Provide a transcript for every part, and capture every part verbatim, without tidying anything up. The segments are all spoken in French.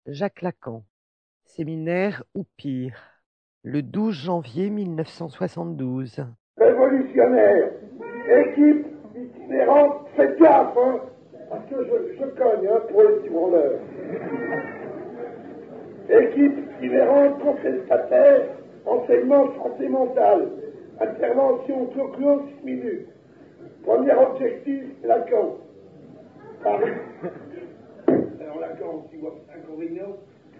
Jacques Lacan, séminaire ou pire, le douze janvier mille neuf cent soixante-douze. Révolutionnaire, équipe itinérante, faites gaffe, hein, parce que je, je cogne hein, pour les petits branleurs. Équipe itinérante, contestataire, enseignement santé mentale, intervention clo-clo, six minutes. Premier objectif, Lacan. Paris. Alors Lacan, tu vois inconvénient.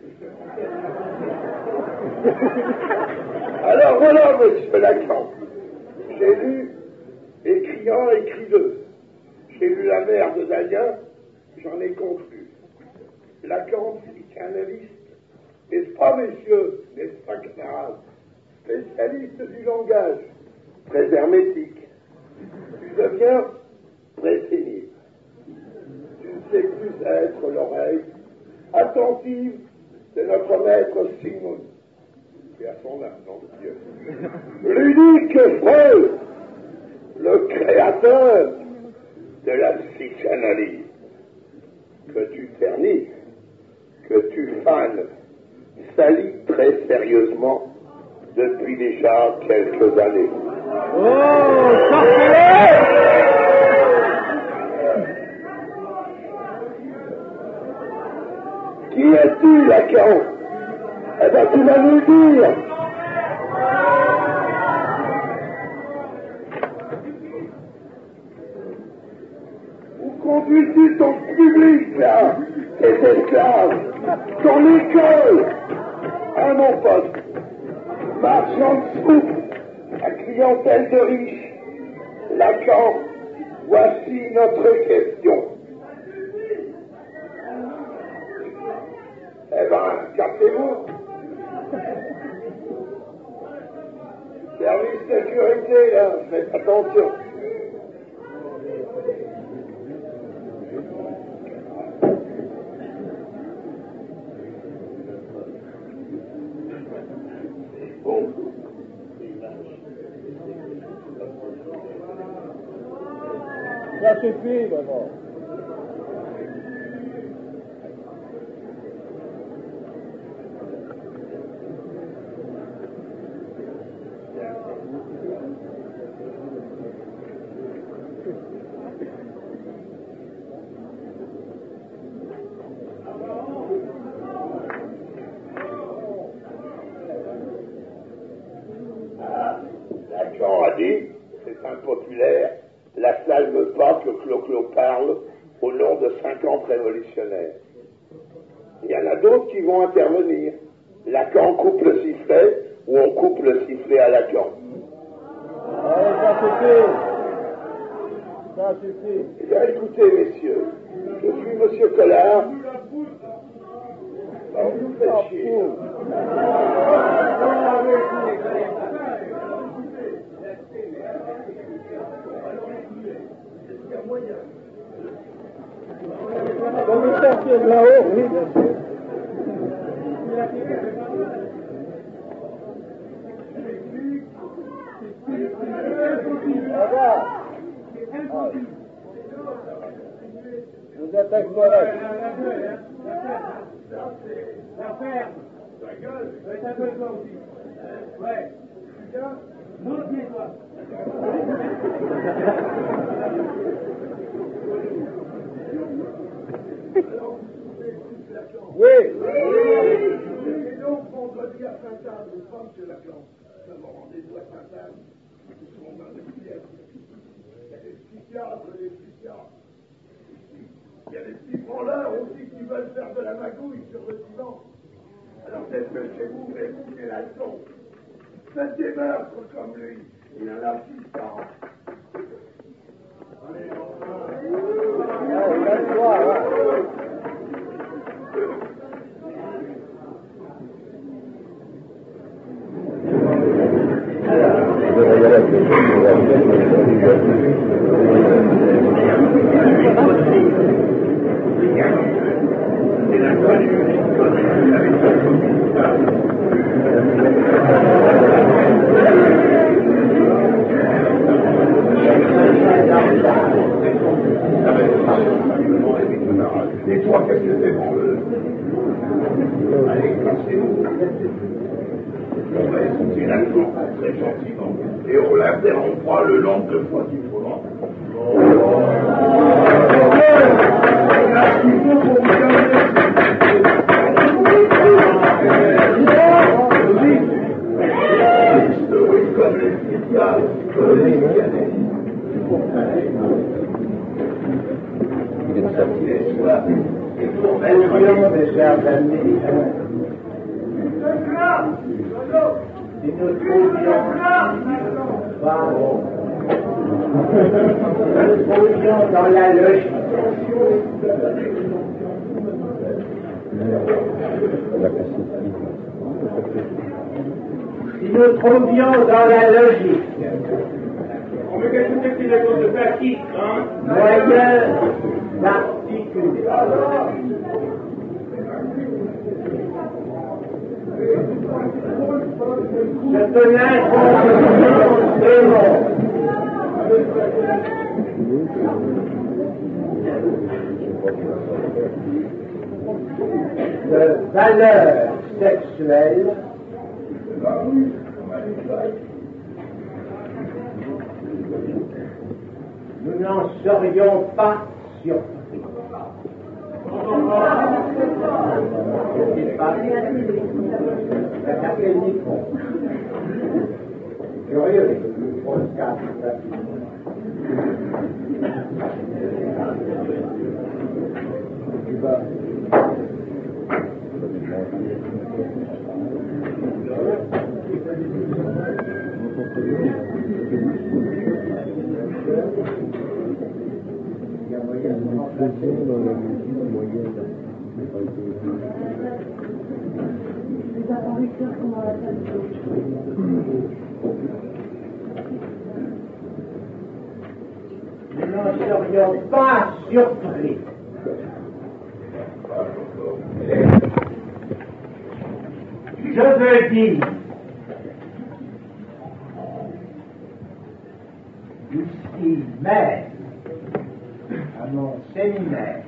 Alors voilà, monsieur Lacan. J'ai lu Écriant, écriveux. J'ai lu La mère de Dahlia, j'en ai conclu. Lacan, psychanalyste, n'est-ce pas, messieurs, n'est-ce pas, camarades, spécialiste du langage, très hermétique. Tu deviens très pénible. Tu ne sais plus être l'oreille attentive de notre maître Sigmund, qui a son âme, nom de Dieu. L'unique Freud, le créateur de la psychanalyse, que tu ternis, que tu fanes, salis très sérieusement depuis déjà quelques années. Oh, sortez-le! Qui es-tu, Lacan? Eh bien, tu vas nous le dire. Où conduis-tu ton public, là, tes esclaves, ton école? À mon poste, marchand de soupe, à clientèle de riches. Lacan, voici notre question. Eh ben, captez-vous. Service de sécurité, là, faites attention. Bon. Ça suffit, d'abord. Lacan a dit, c'est impopulaire, la salle ne veut pas que Clo-Clo parle au nom de cinquante révolutionnaires. Il y en a d'autres qui vont intervenir. Lacan coupe le sifflet ou on coupe le sifflet à Lacan. Allez, ça suffit. Ça suffit. Eh bien, écoutez, messieurs, je suis Monsieur Collard. Bon, vous faites chier. Vous me sortir de là-haut, oui, bien sûr. Regarde. Ah. Vous êtes incorrect. La ferme. Ta gueule. C'est un peu toi aussi. Ouais. Putain. Non, tiens-toi. Oui. Et donc, vendredi à Sainte-Anne, n'est-ce pas, monsieur Lacan? Nous avons rendez-vous à Sainte-Anne. Nous serons dans les pièces. Il y a des psychiatres, des psychiatres. Il y a des petits branleurs aussi qui veulent faire de la magouille sur le divan. Alors dépêchez-vous et écoutez la leçon. Faites des meurtres comme lui. Il en a six cents. Allez, Allez, laisse-toi, Et toi, qu'est-ce que c'est, branleux? On va écouter l'accent très gentiment et on l'interrompra le nombre de fois qu'il faudra. Oui, comme les médias, comme les médias. Dans la logique. Si nous trouvions dans la logique On met quelque chose qui est de plastique, hein? moyen d'articuler ce que l'incompréhension démontre de valeur sexuelle, nous n'en serions pas surpris. Je ne sais pas. C'est à quel niveau? Curieux, les grosses cartes. Nous n'en serions pas surpris. Je veux dire, ici même, à mon séminaire,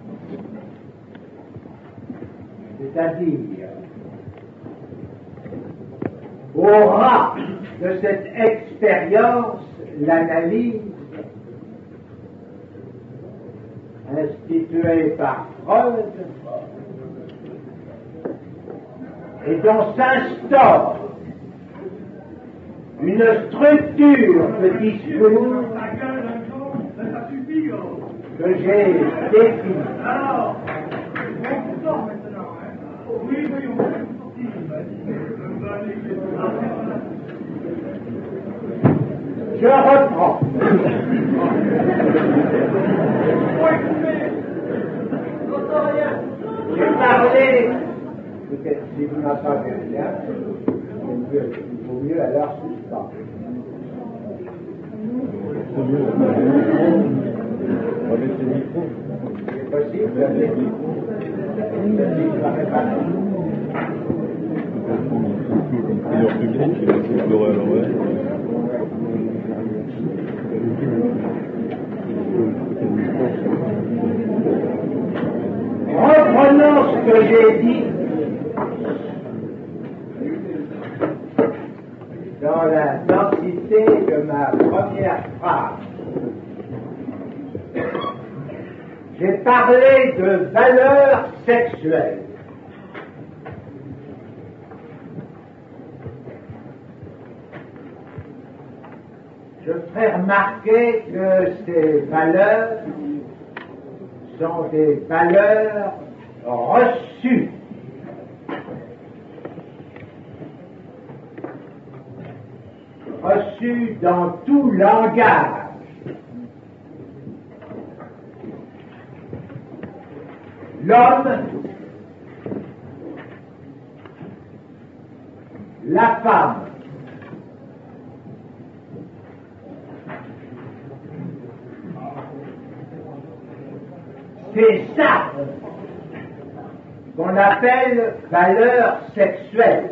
c'est-à-dire aura de cette expérience l'analyse instituée par Freud et dont s'instaure une structure de discours que j'ai définie. Alors, on sort maintenant, hein? Oui, oui, on va sortir. Je reprends. J'ai parlé, peut-être si vous n'entendez rien, il vaut mieux alors suspendre. C'est possible, le micro. Prieur public, il va s'explorer à l'oreille. Reprenons ce que j'ai dit dans la densité de ma première phrase. J'ai parlé de valeur sexuelle. Je ferai remarquer que ces valeurs sont des valeurs reçues. Reçues dans tout langage. L'homme, la femme, c'est ça qu'on appelle valeur sexuelle.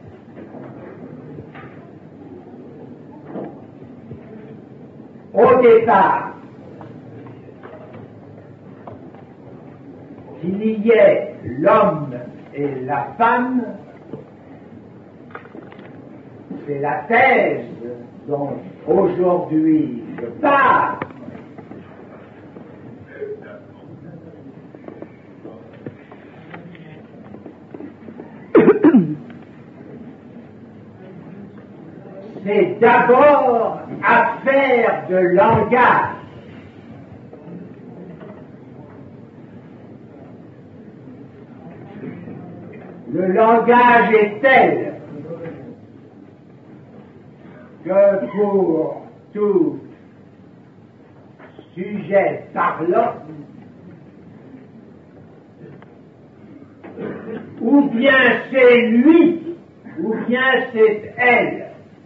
Au départ, qu'il y ait l'homme et la femme, c'est la thèse dont aujourd'hui je parle. C'est d'abord affaire de langage. Le langage est tel que pour tout sujet parlant, ou bien c'est lui, ou bien c'est elle.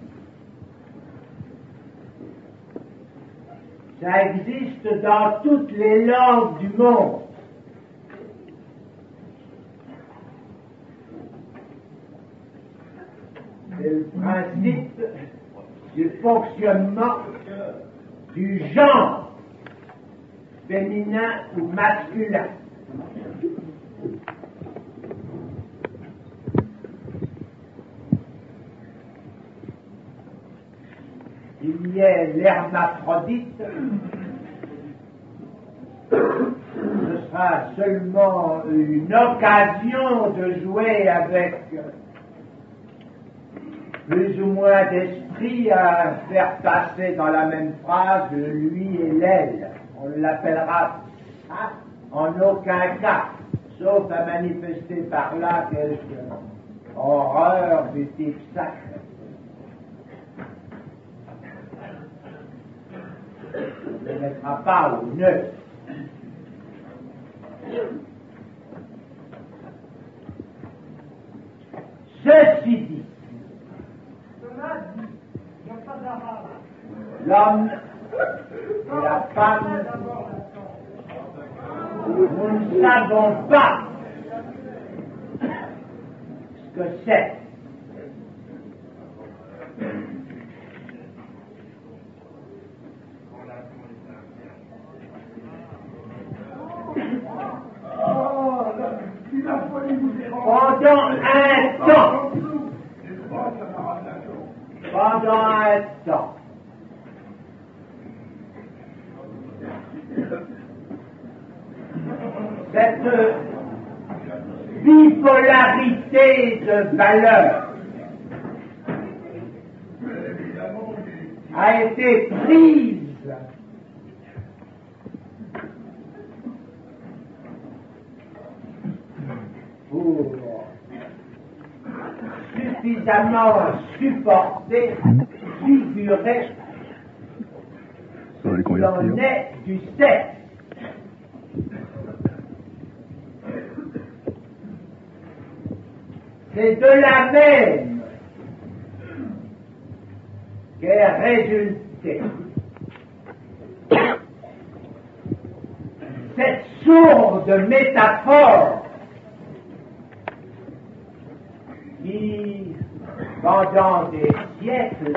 Ça existe dans toutes les langues du monde. C'est le principe du fonctionnement du genre féminin ou masculin. Il y a l'hermaphrodite, ce sera seulement une occasion de jouer avec plus ou moins d'esprit à faire passer dans la même phrase le lui et l'elle. On l'appellera ça en aucun cas, sauf à manifester par là quelque horreur du type sacré. On ne mettra pas au neutre. Ceci dit, l'homme et la femme, nous ne savons pas ce que c'est. Pendant un temps, pendant un temps, cette bipolarité de valeurs a été prise pour suffisamment supporter, figurer ce qu'il en est du sexe. C'est de la même qu'est résultée cette sourde métaphore qui, pendant des siècles,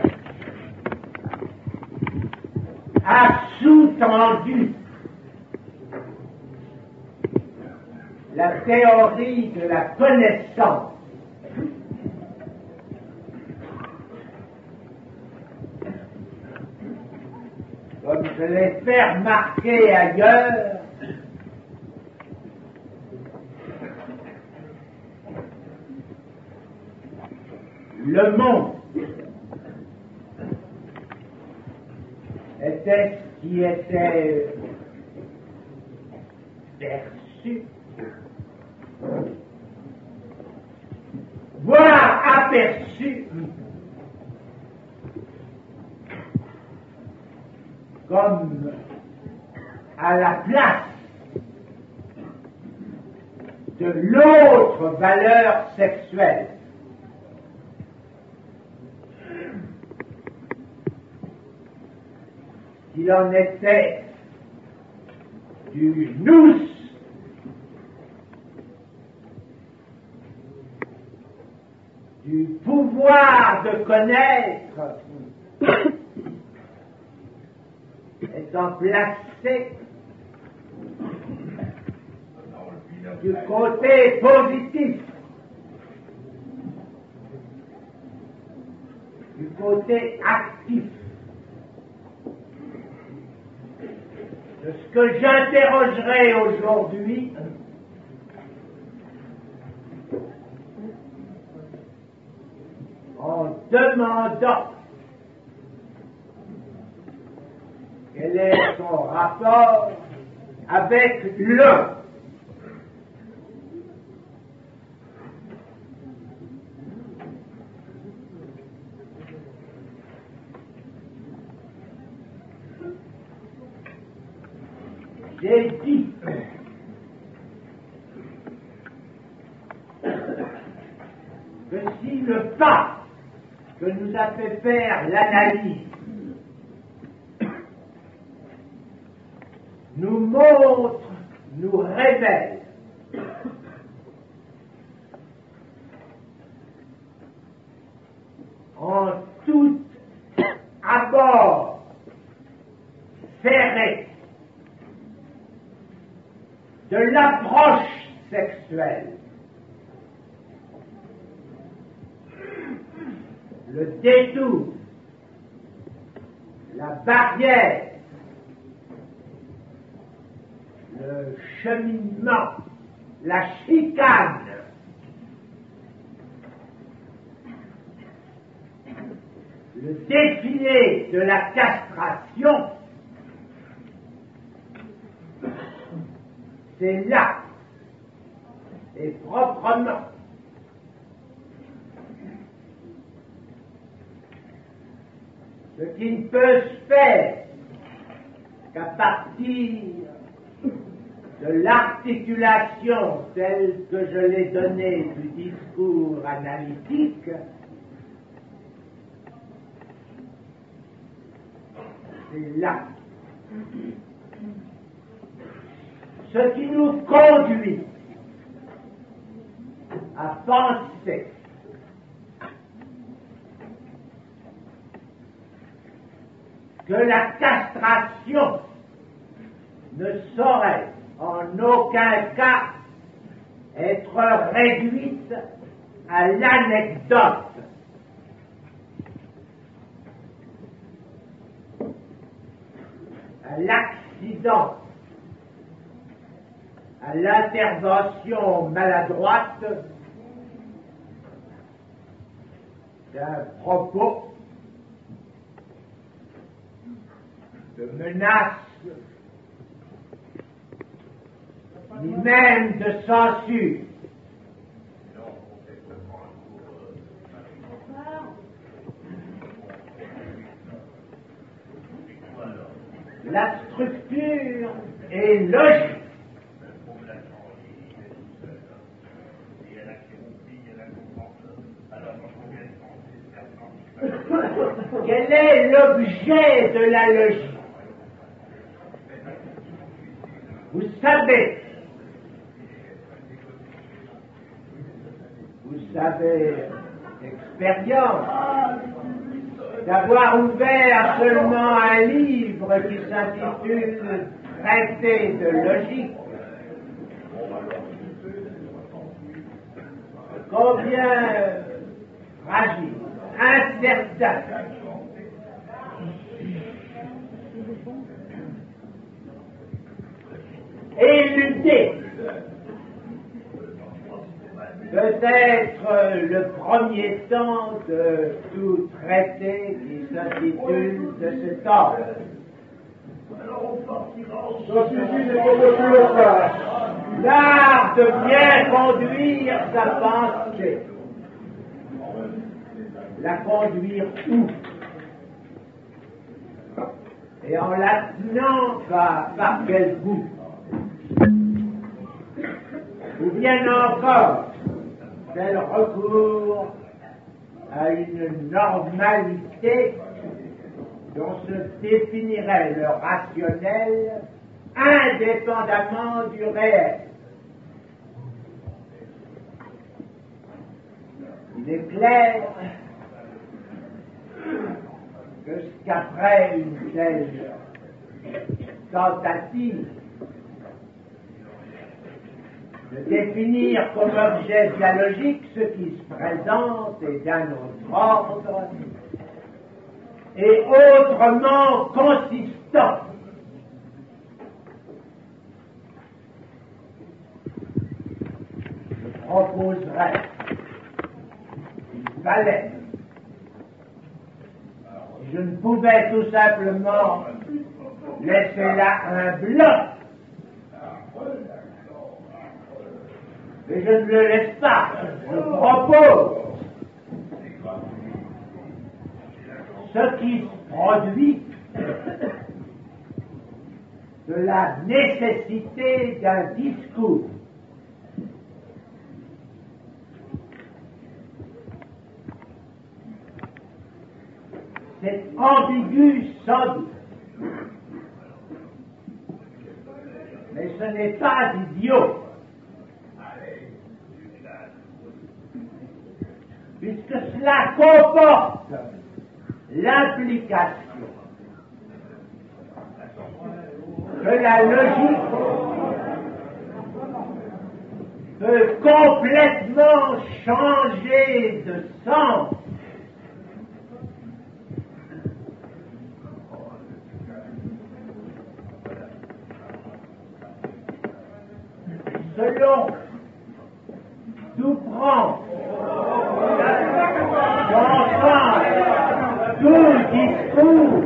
a sous-tendu la théorie de la connaissance. Comme je l'ai fait remarquer ailleurs, le monde était ce qui était perçu, voire aperçu comme à la place de l'autre valeur sexuelle. Il en était du nous, du pouvoir de connaître, étant placé du côté positif. côté actif de ce que j'interrogerai aujourd'hui en demandant quel est son rapport avec le. J'ai dit que si le pas que nous a fait faire l'analyse nous montre, nous révèle en tout abord ferré de l'approche sexuelle, le détour, la barrière, le cheminement, la chicane, le défilé de la castration, c'est là, et proprement, ce qui ne peut se faire qu'à partir de l'articulation telle que je l'ai donnée du discours analytique, c'est là. Ce qui nous conduit à penser que la castration ne saurait en aucun cas être réduite à l'anecdote. À l'accident, à l'intervention maladroite d'un propos de menace, ni même de censure. La structure est logique. Quel est l'objet de la logique? Vous savez, vous savez, expérience, d'avoir ouvert seulement un livre qui s'intitule Traité de logique. Combien fragile, incertain, éludé, peut-être le premier temps de tout traité qui s'intitule de cet ordre. L'art de bien conduire sa pensée. La conduire où? Et en la tenant par, par quel bout? Ou bien encore, tel recours à une normalité dont se définirait le rationnel indépendamment du réel. Il est clair que qu'après une telle tentative de définir comme objet dialogique ce qui se présente et d'un autre ordre, et autrement consistant. Je proposerais qu'il fallait, je ne pouvais tout simplement laisser là un bloc, mais je ne le laisse pas, je propose ce qui se produit de la nécessité d'un discours. C'est ambigu sans doute, mais ce n'est pas idiot, puisque cela comporte l'implication que la logique peut complètement changer de sens selon d'où prend son sens tout discours.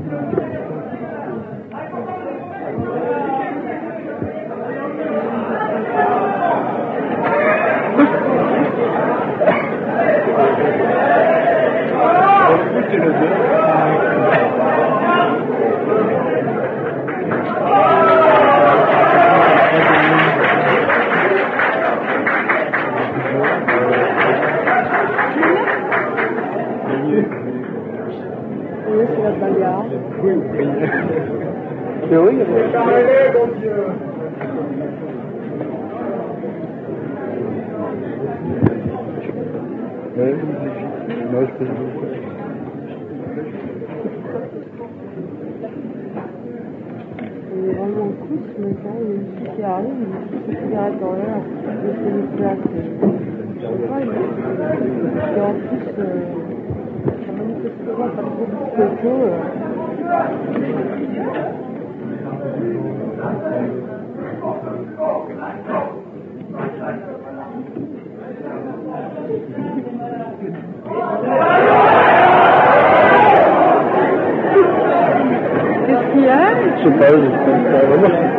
Qu'est-ce qu'il y a? Je sais pas, je sais pas vraiment.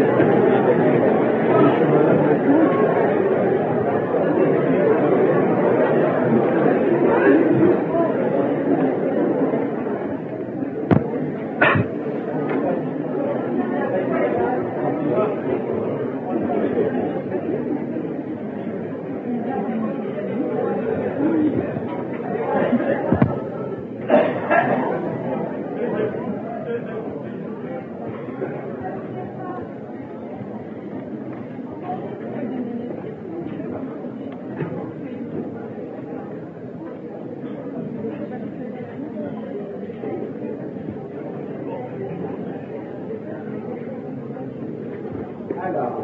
Alors,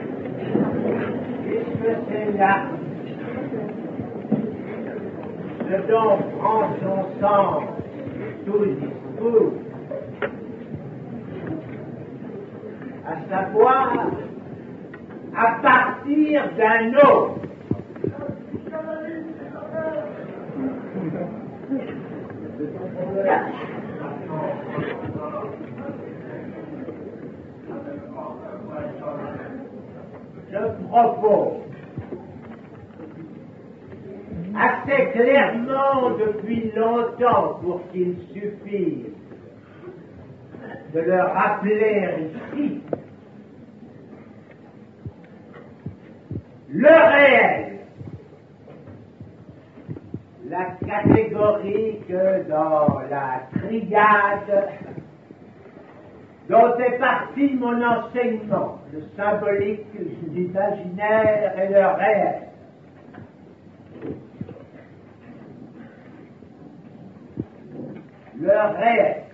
puisque c'est là ce dont prend son sens tout discours, à savoir à partir d'un autre. Je propose assez clairement depuis longtemps pour qu'il suffise de le rappeler ici, le réel, la catégorie que dans la triade dont est parti mon enseignement, le symbolique, l'imaginaire et le réel. Le réel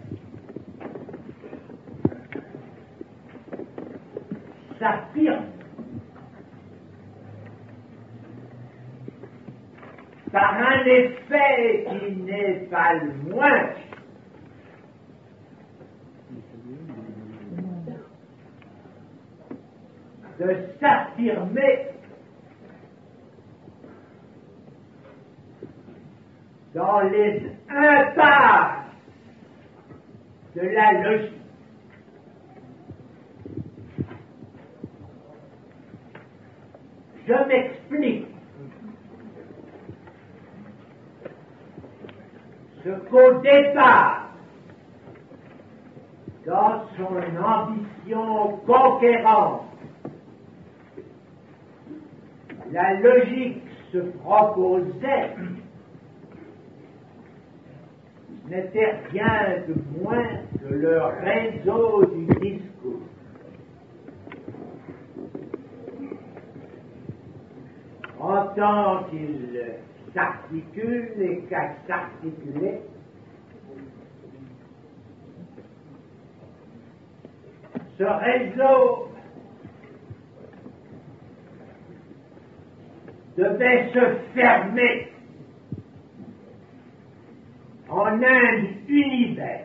s'affirme par un effet qui n'est pas le moins de s'affirmer dans les impasses de la logique. Je m'explique. Ce qu'au départ, dans son ambition conquérante, la logique se proposait, ce n'était rien de moins que le réseau du discours. En tant qu'il s'articule et qu'à s'articuler, ce réseau devait se fermer en un univers.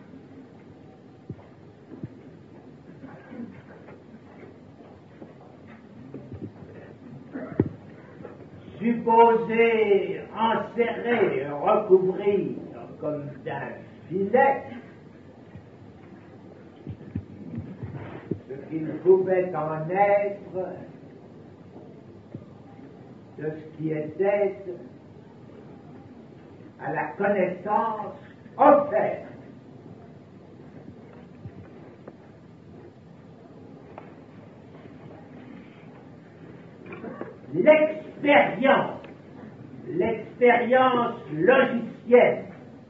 Supposé enserrer, recouvrir comme d'un filet ce qu'il pouvait en être de ce qui était à la connaissance offerte. L'expérience, l'expérience logicienne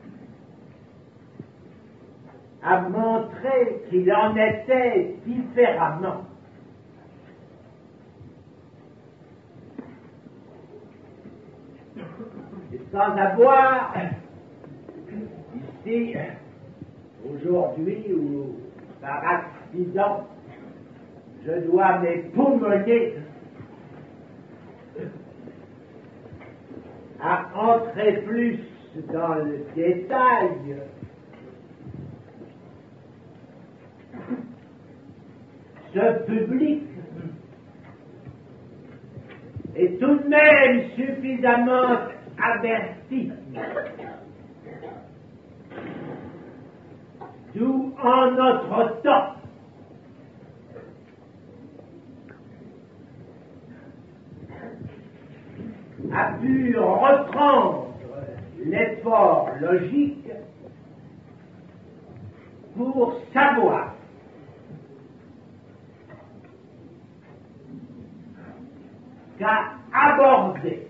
a montré qu'il en était différemment. Et sans avoir, ici, aujourd'hui ou par accident, je dois m'époumoner à entrer plus dans le détail, ce public est tout de même suffisamment averti, d'où en notre temps a pu reprendre l'effort logique pour savoir qu'à aborder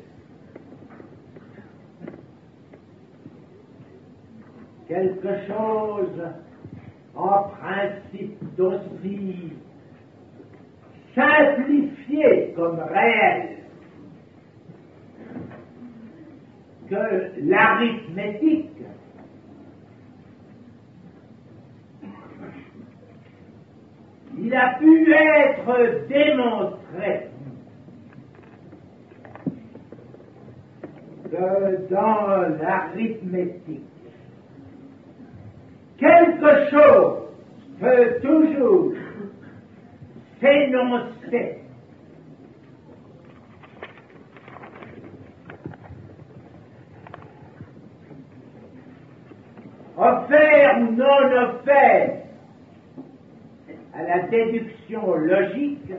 quelque chose en principe d'aussi simplifié comme réel que l'arithmétique, il a pu être démontré que dans l'arithmétique, quelque chose peut toujours s'énoncer offert ou non offert à la déduction logique,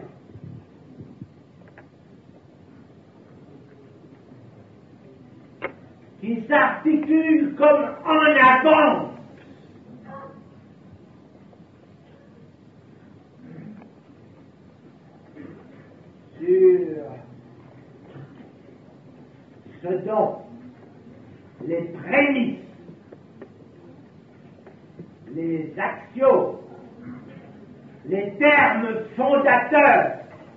qui s'articule comme en avance sur ce dont les prémices, les axiomes, les termes fondateurs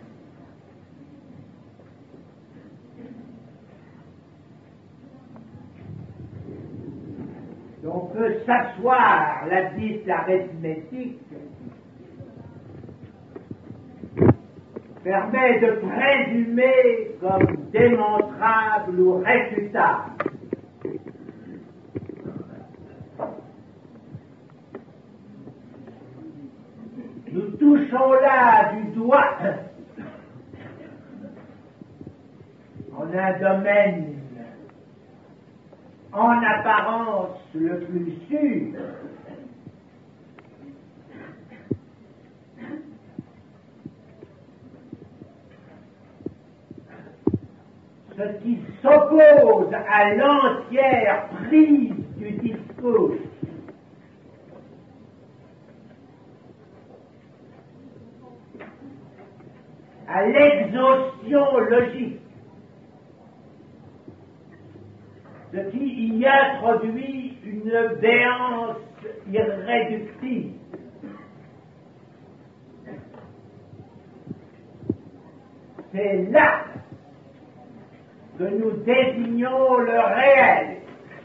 dont peut s'asseoir la dite arithmétique permet de présumer comme démontrable ou réfutable nous touchons là du doigt en un domaine en apparence le plus sûr, ce qui s'oppose à l'entière prise du discours, à l'exhaustion logique, ce qui y introduit une béance irréductible. C'est là que nous désignons le réel.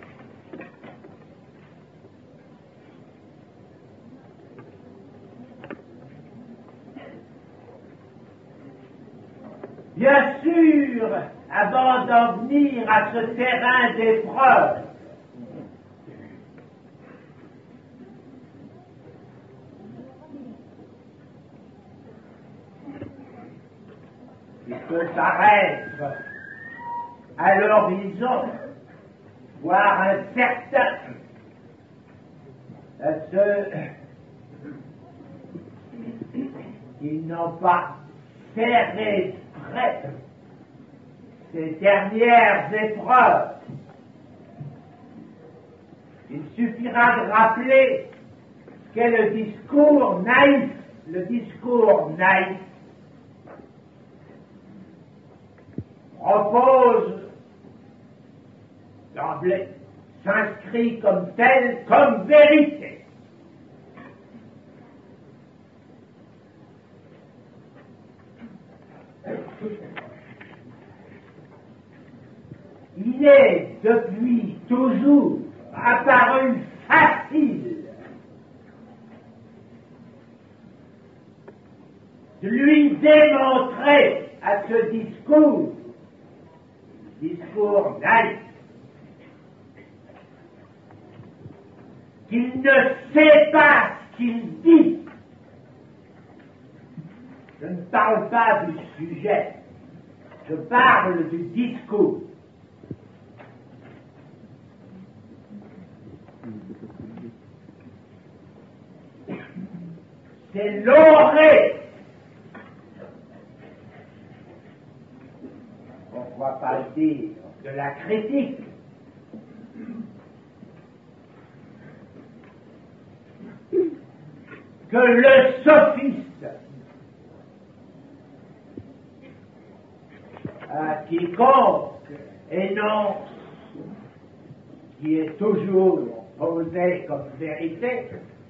Bien sûr, avant d'en venir à ce terrain d'épreuve, il peut paraître à l'horizon, voire incertain, à ceux qui n'ont pas serré près ces dernières épreuves. Il suffira de rappeler ce qu'est le discours naïf. Le discours naïf propose d'emblée, s'inscrit comme tel, comme vérité. Il est depuis toujours apparu facile de lui démontrer à ce discours, discours naïf, qu'il ne sait pas ce qu'il dit. Je ne parle pas du sujet, je parle du discours. C'est l'orée. Pourquoi pas dire de la critique? Que le sophiste, à quiconque énonce, qui est toujours posé comme vérité,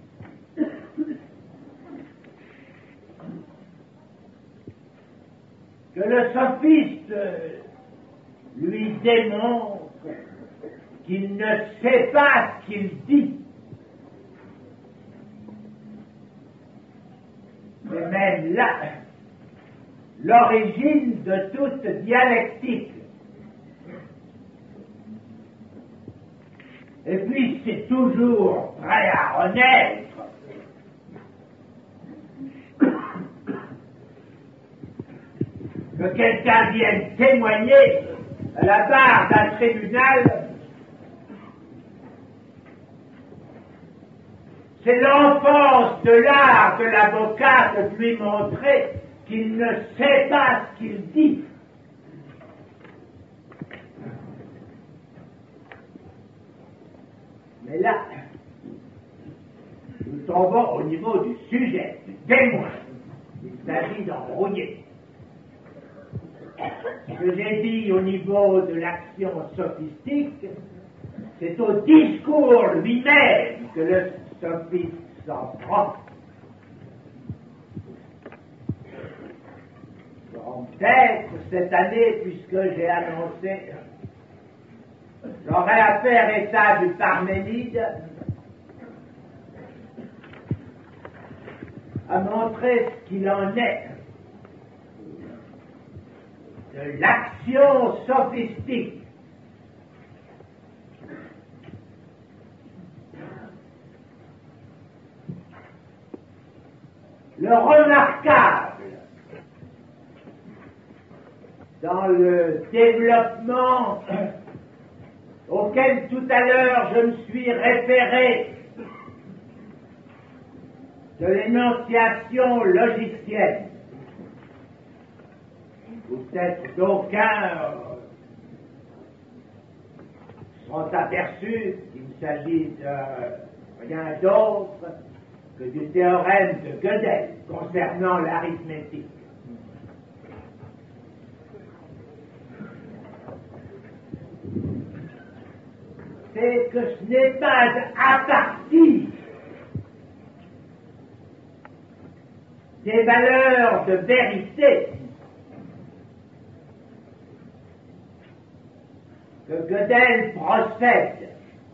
que le sophiste lui démontre qu'il ne sait pas ce qu'il dit. C'est même là l'origine de toute dialectique. Et puis c'est toujours prêt à renaître. Que quelqu'un vienne témoigner à la barre d'un tribunal, c'est l'enfance de l'art de l'avocat de lui montrer qu'il ne sait pas ce qu'il dit. Mais là, nous tombons au niveau du sujet, du témoin. Il s'agit d'embrouiller. Ce que j'ai dit au niveau de l'action sophistique, c'est au discours lui-même que le sophiste s'en prend. Donc peut-être cette année, puisque j'ai annoncé, j'aurai à faire état du Parménide, à montrer ce qu'il en est de l'action sophistique. Le remarquable dans dans le développement auquel tout à l'heure je me suis référé de l'énonciation logicienne. Ou peut-être d'aucuns euh, sont aperçus qu'il ne s'agit de rien d'autre que du théorème de Gödel concernant l'arithmétique. C'est que ce n'est pas à partir des valeurs de vérité que Gödel procède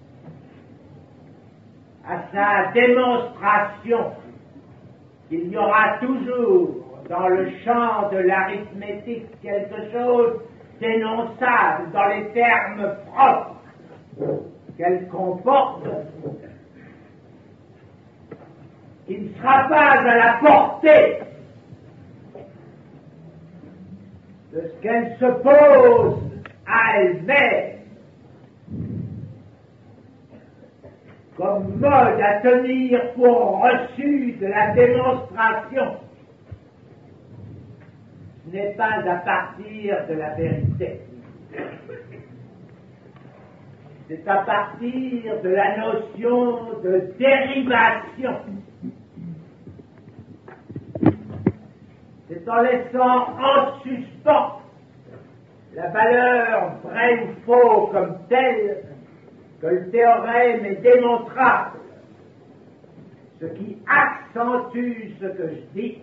à sa démonstration qu'il y aura toujours dans le champ de l'arithmétique quelque chose d'énonçable dans les termes propres qu'elle comporte, qui ne sera pas à la portée de ce qu'elle se pose à elle-même comme mode à tenir pour reçu de la démonstration. Ce n'est pas à partir de la vérité. C'est à partir de la notion de dérivation. C'est en laissant en suspens la valeur vraie ou faux comme telle que le théorème est démontrable, ce qui accentue ce que je dis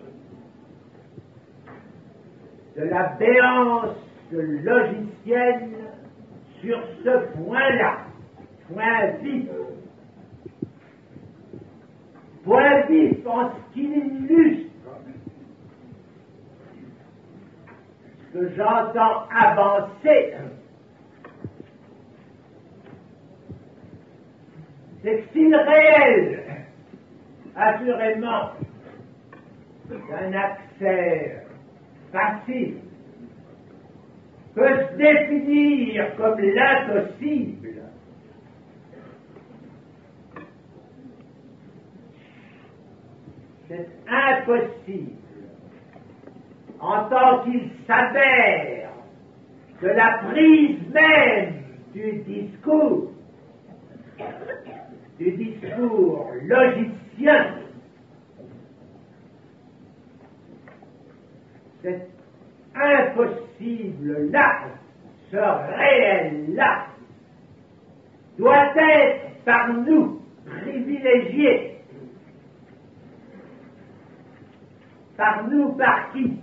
de la béance logicienne sur ce point-là, point vif, point vif en ce qui illustre ce que j'entends avancer, c'est que si le réel, assurément, d'un accès facile, peut se définir comme l'impossible, c'est impossible en tant qu'il s'avère que la prise même du discours, du discours logicien, c'est impossible-là, ce réel-là, doit être par nous privilégié. Par nous, par qui?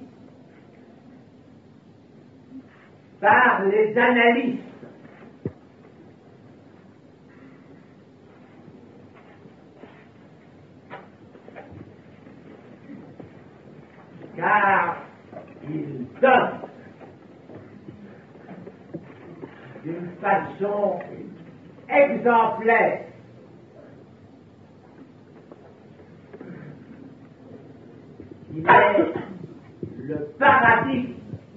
Par les analystes. Car ils donnent d'une façon exemplaire il est le paradigme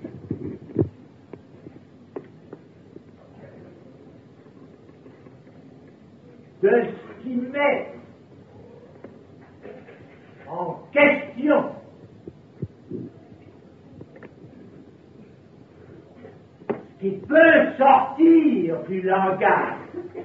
de ce qui met en question ce qui peut sortir du langage.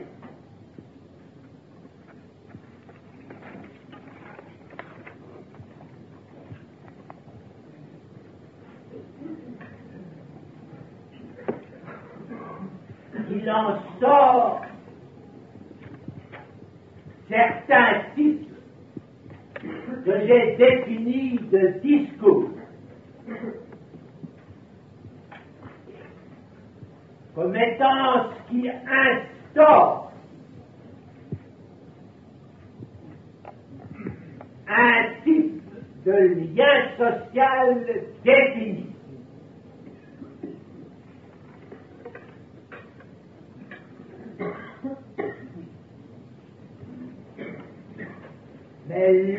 Il en sort certains types que j'ai définis de discours comme étant ce qui instaure un type de lien social défini. Mais le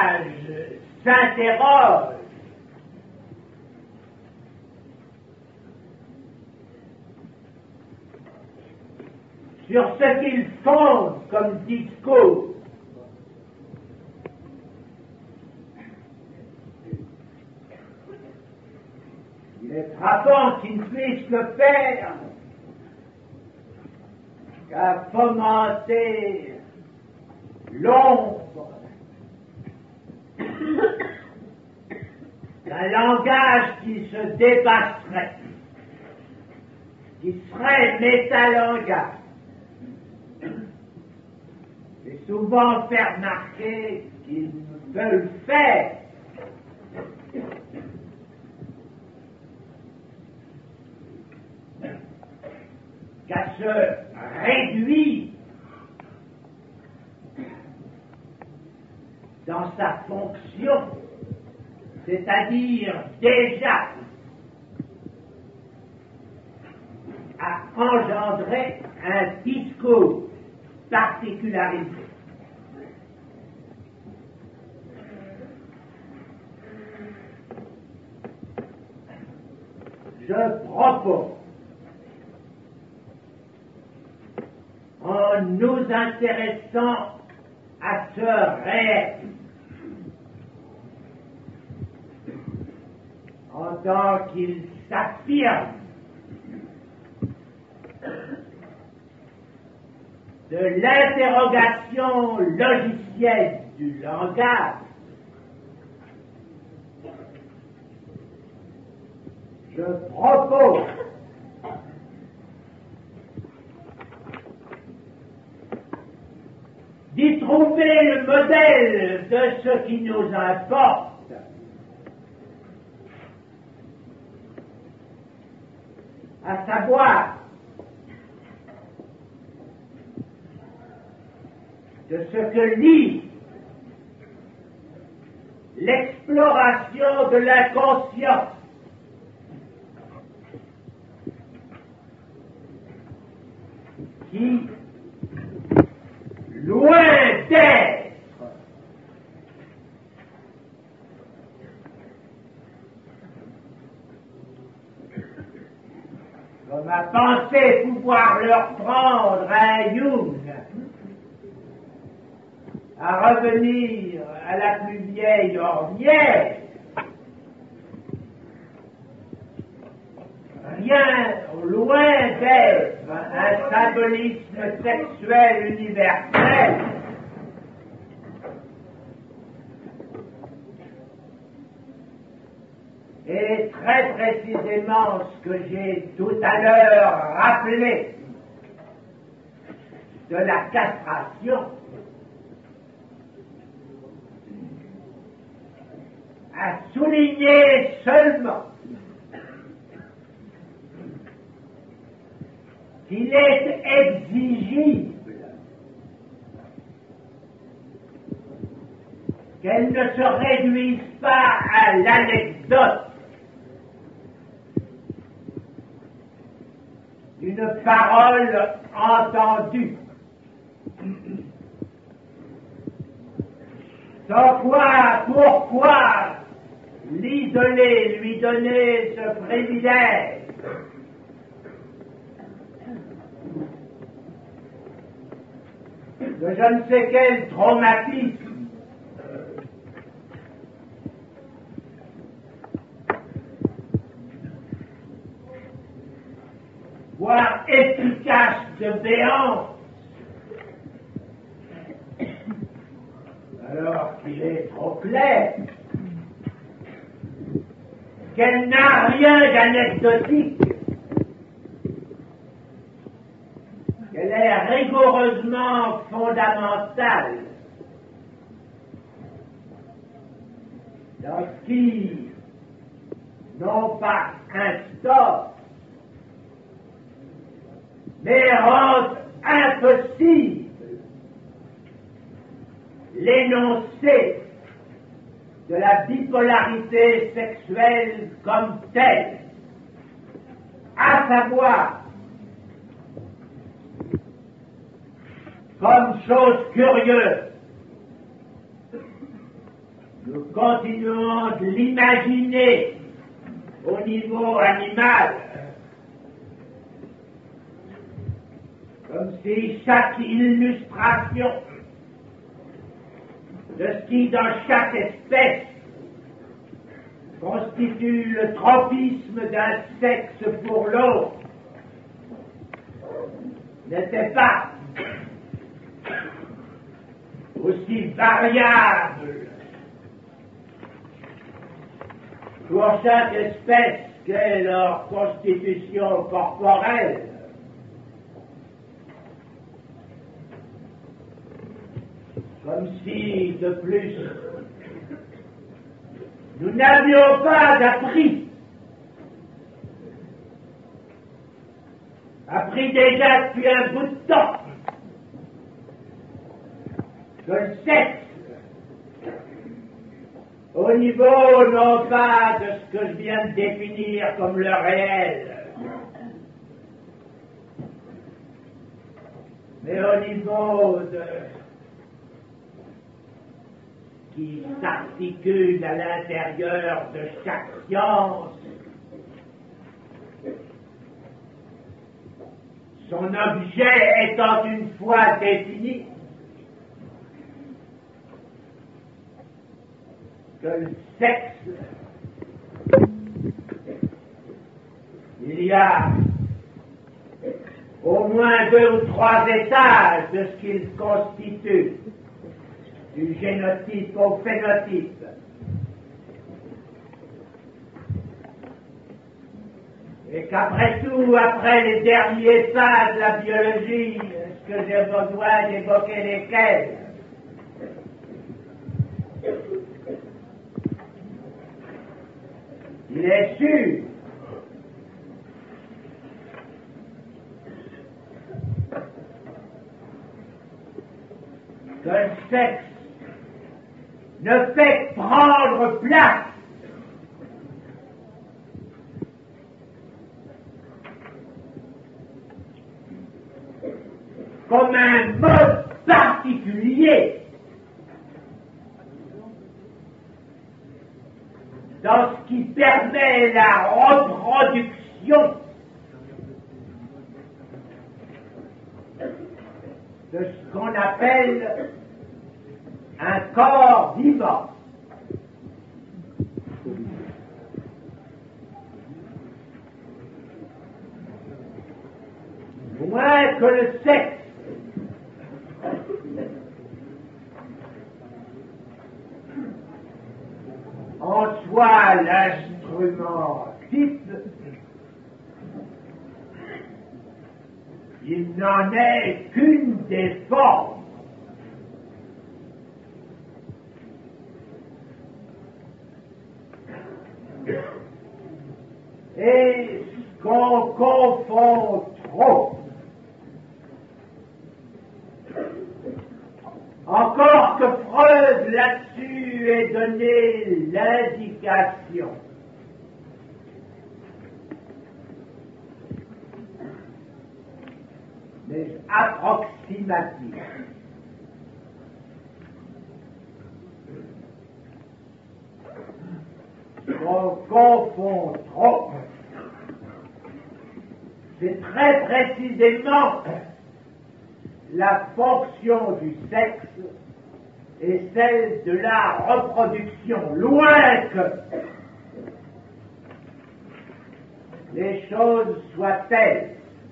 langage s'interroge sur ce qu'ils font comme discours. Il est frappant qu'ils puissent le faire qu'à fomenter l'ombre d'un langage qui se dépasserait, qui serait métalangage, et souvent faire remarquer qu'ils veulent faire qu'à se réduire dans sa fonction, c'est-à-dire déjà à engendrer un discours particularisé. Je propose, en nous intéressant à ce réel, en tant qu'il s'affirme de l'interrogation logicielle du langage, je propose d'y trouver le modèle de ce qui nous importe, à savoir de ce que lie l'exploration de l'inconscient qui, loin d'être comme à penser pouvoir leur prendre à Jung, à revenir à la plus vieille ornière, rien loin d'être un symbolisme sexuel universel, et très précisément ce que j'ai tout à l'heure rappelé de la castration, à souligner seulement qu'il est exigible qu'elle ne se réduise pas à l'anecdote d'une parole entendue, sans quoi, pourquoi l'isoler, lui donner ce privilège de je ne sais quel traumatisme voire efficace de béance, alors qu'il est trop clair qu'elle n'a rien d'anecdotique, qu'elle est rigoureusement fondamentale dans ce qui, non pas instaure, mais rend impossible l'énoncé de la bipolarité sexuelle comme telle, à savoir, comme chose curieuse, nous continuons de l'imaginer au niveau animal, comme si chaque illustration de ce qui dans chaque espèce constitue le tropisme d'un sexe pour l'autre n'était pas aussi variable pour chaque espèce qu'est leur constitution corporelle. Comme si, de plus, nous n'avions pas appris, appris déjà depuis un bout de temps, que le sexe, au niveau non pas de ce que je viens de définir comme le réel, mais au niveau de qui s'articule à l'intérieur de chaque science, son objet étant une fois défini, que le sexe, il y a au moins deux ou trois étages de ce qu'il constitue, du génotype au phénotype. Et qu'après tout, après les derniers pas de la biologie, est-ce que j'ai besoin d'évoquer lesquels? Il est sûr que le sexe ne fait prendre place comme un mode particulier dans ce qui permet la reproduction de ce qu'on appelle un corps vivant. Moins que le sexe en soit l'instrument type, il n'en est qu'une des formes. Et ce qu'on confond trop, encore que Freud là-dessus ait donné l'indication mais approximative qu'on confond trop, c'est très précisément la fonction du sexe et celle de la reproduction, loin que les choses soient telles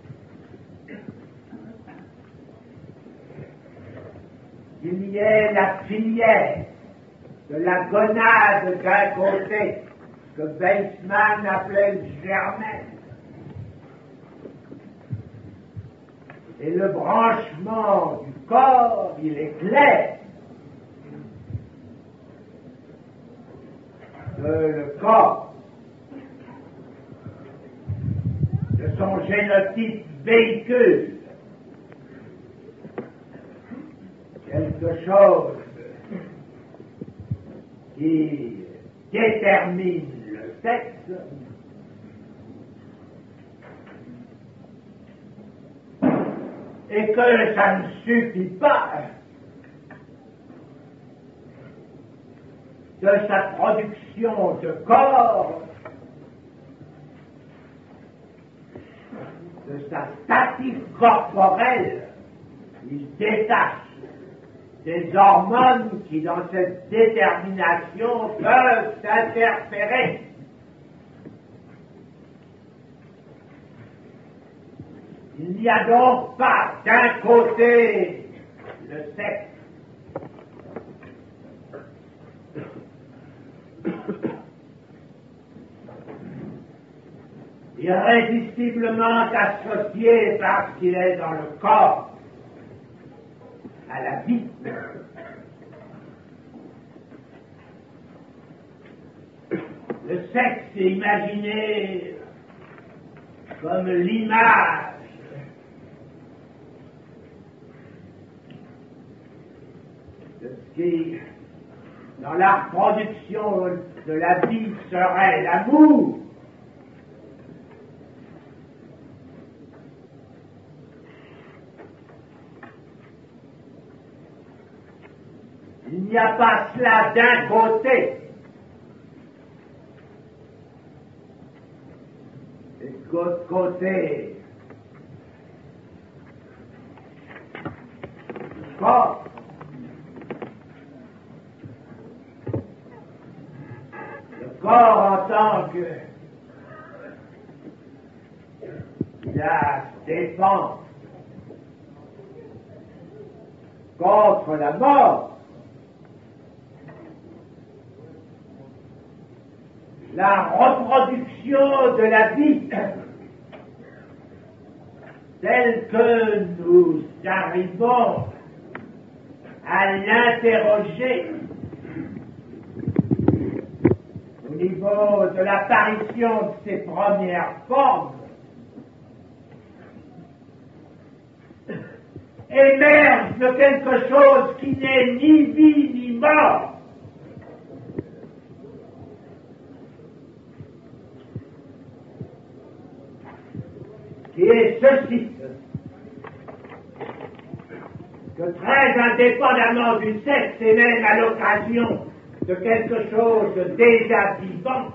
qu'il y ait la filière de la gonade d'un côté, que Weissmann appelait le germain, et le branchement du corps, il est clair que le corps, de son génotype véhicule quelque chose qui détermine le sexe, et que ça ne suffit pas de sa production de corps de sa statique corporelle, il se détache des hormones qui, dans cette détermination, peuvent interférer. Il n'y a donc pas d'un côté le sexe, irrésistiblement associé parce qu'il est dans le corps à la vie. Le sexe est imaginé comme l'image de ce qui, dans la reproduction de la vie, serait l'amour. Il n'y a pas cela d'un côté. Et de l'autre côté, le corps. Le corps en tant que il a à se défendre contre la mort. La reproduction de la vie telle que nous arrivons à l'interroger au niveau de l'apparition de ses premières formes émerge de quelque chose qui n'est ni vie ni mort. Qui est ceci, que très indépendamment du sexe et même à l'occasion de quelque chose de déjà vivant,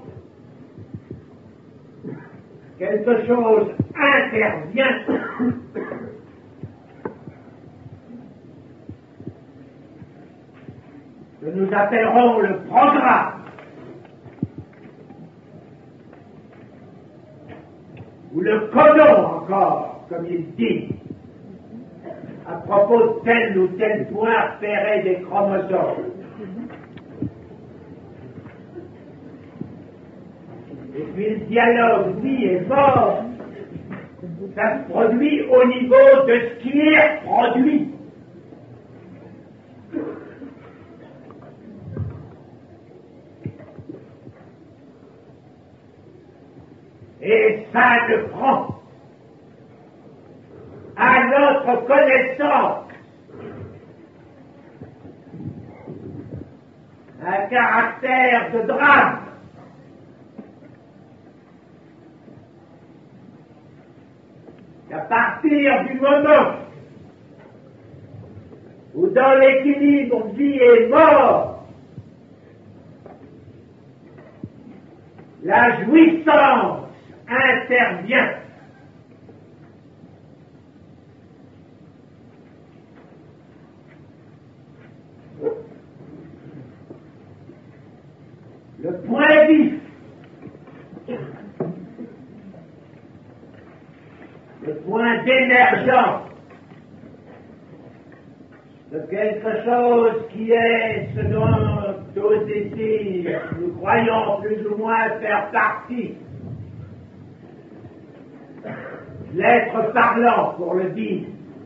quelque chose intervient que nous appellerons le programme, ou le codon encore, comme il dit, à propos de tel ou tel point repéré des chromosomes. Et puis le dialogue vie et mort, ça se produit au niveau de ce qui est produit. Et ça ne prend à notre connaissance un caractère de drame. À partir du moment où dans l'équilibre vie et mort, la jouissance intervient. Le point vif, le point d'émergence de quelque chose qui est ce dont tous ici nous croyons plus ou moins faire partie. L'être parlant, pour le dire.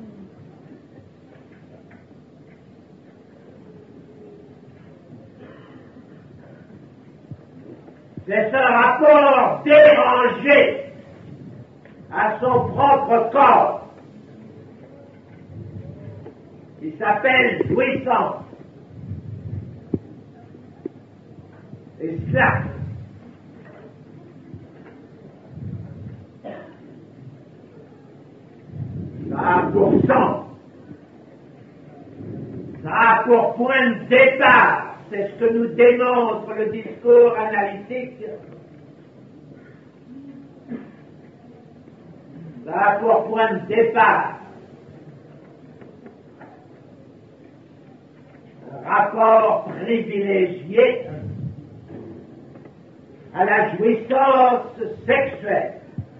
C'est ce rapport dérangé à son propre corps qui s'appelle jouissance. Et cela, ça a pour sens, ça a pour point de départ, c'est ce que nous démontre le discours analytique, Ça a pour point de départ un rapport privilégié à la jouissance sexuelle.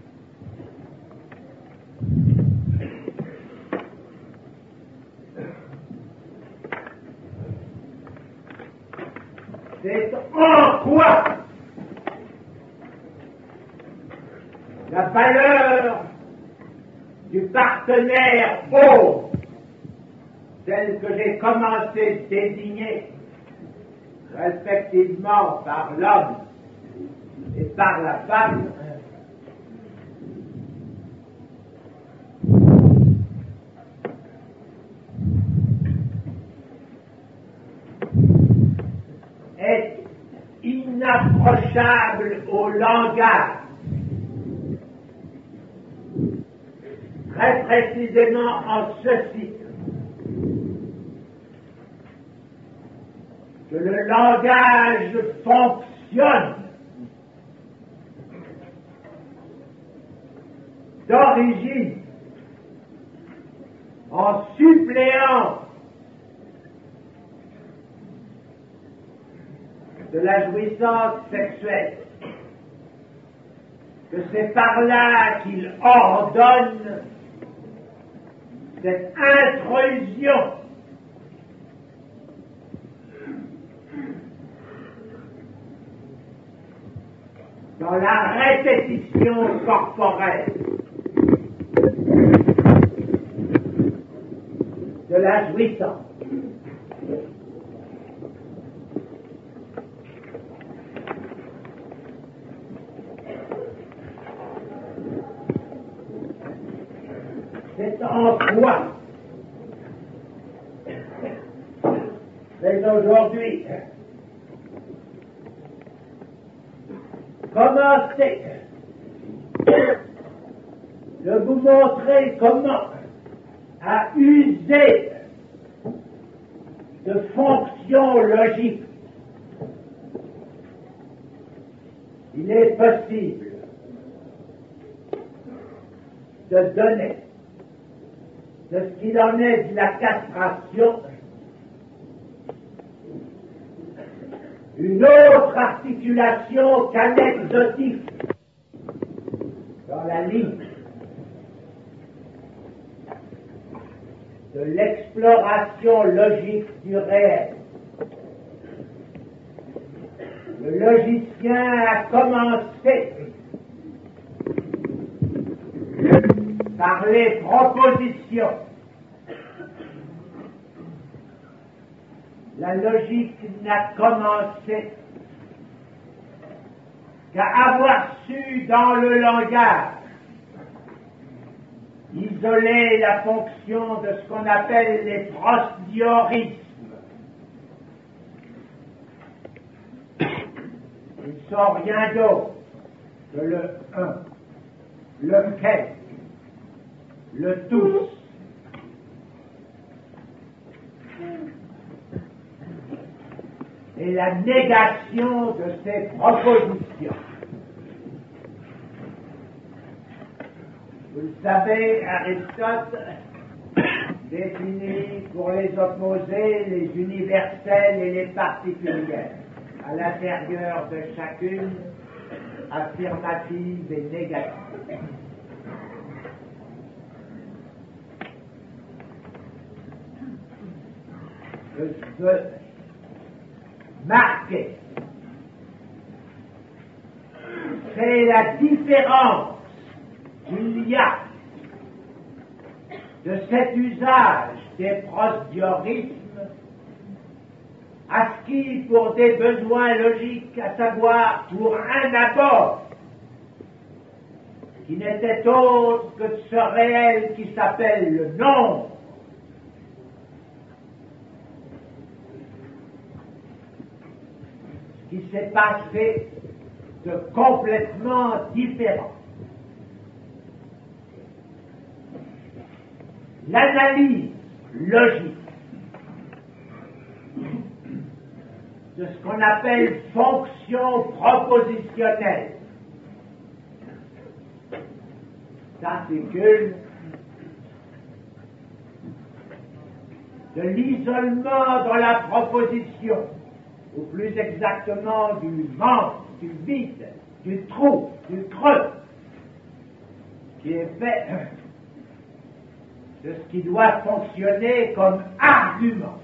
C'est en quoi la valeur du partenaire haut, tel que j'ai commencé de désigner, respectivement par l'homme et par la femme, est inapprochable au langage, très précisément en ceci, que le langage fonctionne d'origine en suppléant de la jouissance sexuelle, que c'est par là qu'il ordonne cette intrusion dans la répétition corporelle de la jouissance. C'est en quoi, mais aujourd'hui, commencez de vous montrer comment à user de fonctions logiques. Il est possible de donner de ce qu'il en est de la castration une autre articulation qu'anecdotique dans la ligne de l'exploration logique du réel. Le logicien a commencé par les propositions. La logique n'a commencé qu'à avoir su dans le langage isoler la fonction de ce qu'on appelle les prosdiorismes. Ils ne sont rien d'autre que le un, lequel, le tous. Et la négation de ces propositions. Vous le savez, Aristote définit pour les opposés les universels et les particuliers, à l'intérieur de chacune, affirmative et négative. Je veux marquer, c'est la différence qu'il y a de cet usage des prosdiorismes à ce qui, pour des besoins logiques, à savoir pour un abord, qui n'était autre que de ce réel qui s'appelle le nombre, qui s'est passé de complètement différent. L'analyse logique de ce qu'on appelle fonction propositionnelle s'articule de l'isolement dans la proposition, ou plus exactement du ventre, du vide, du trou, du creux, qui est fait de ce qui doit fonctionner comme argument.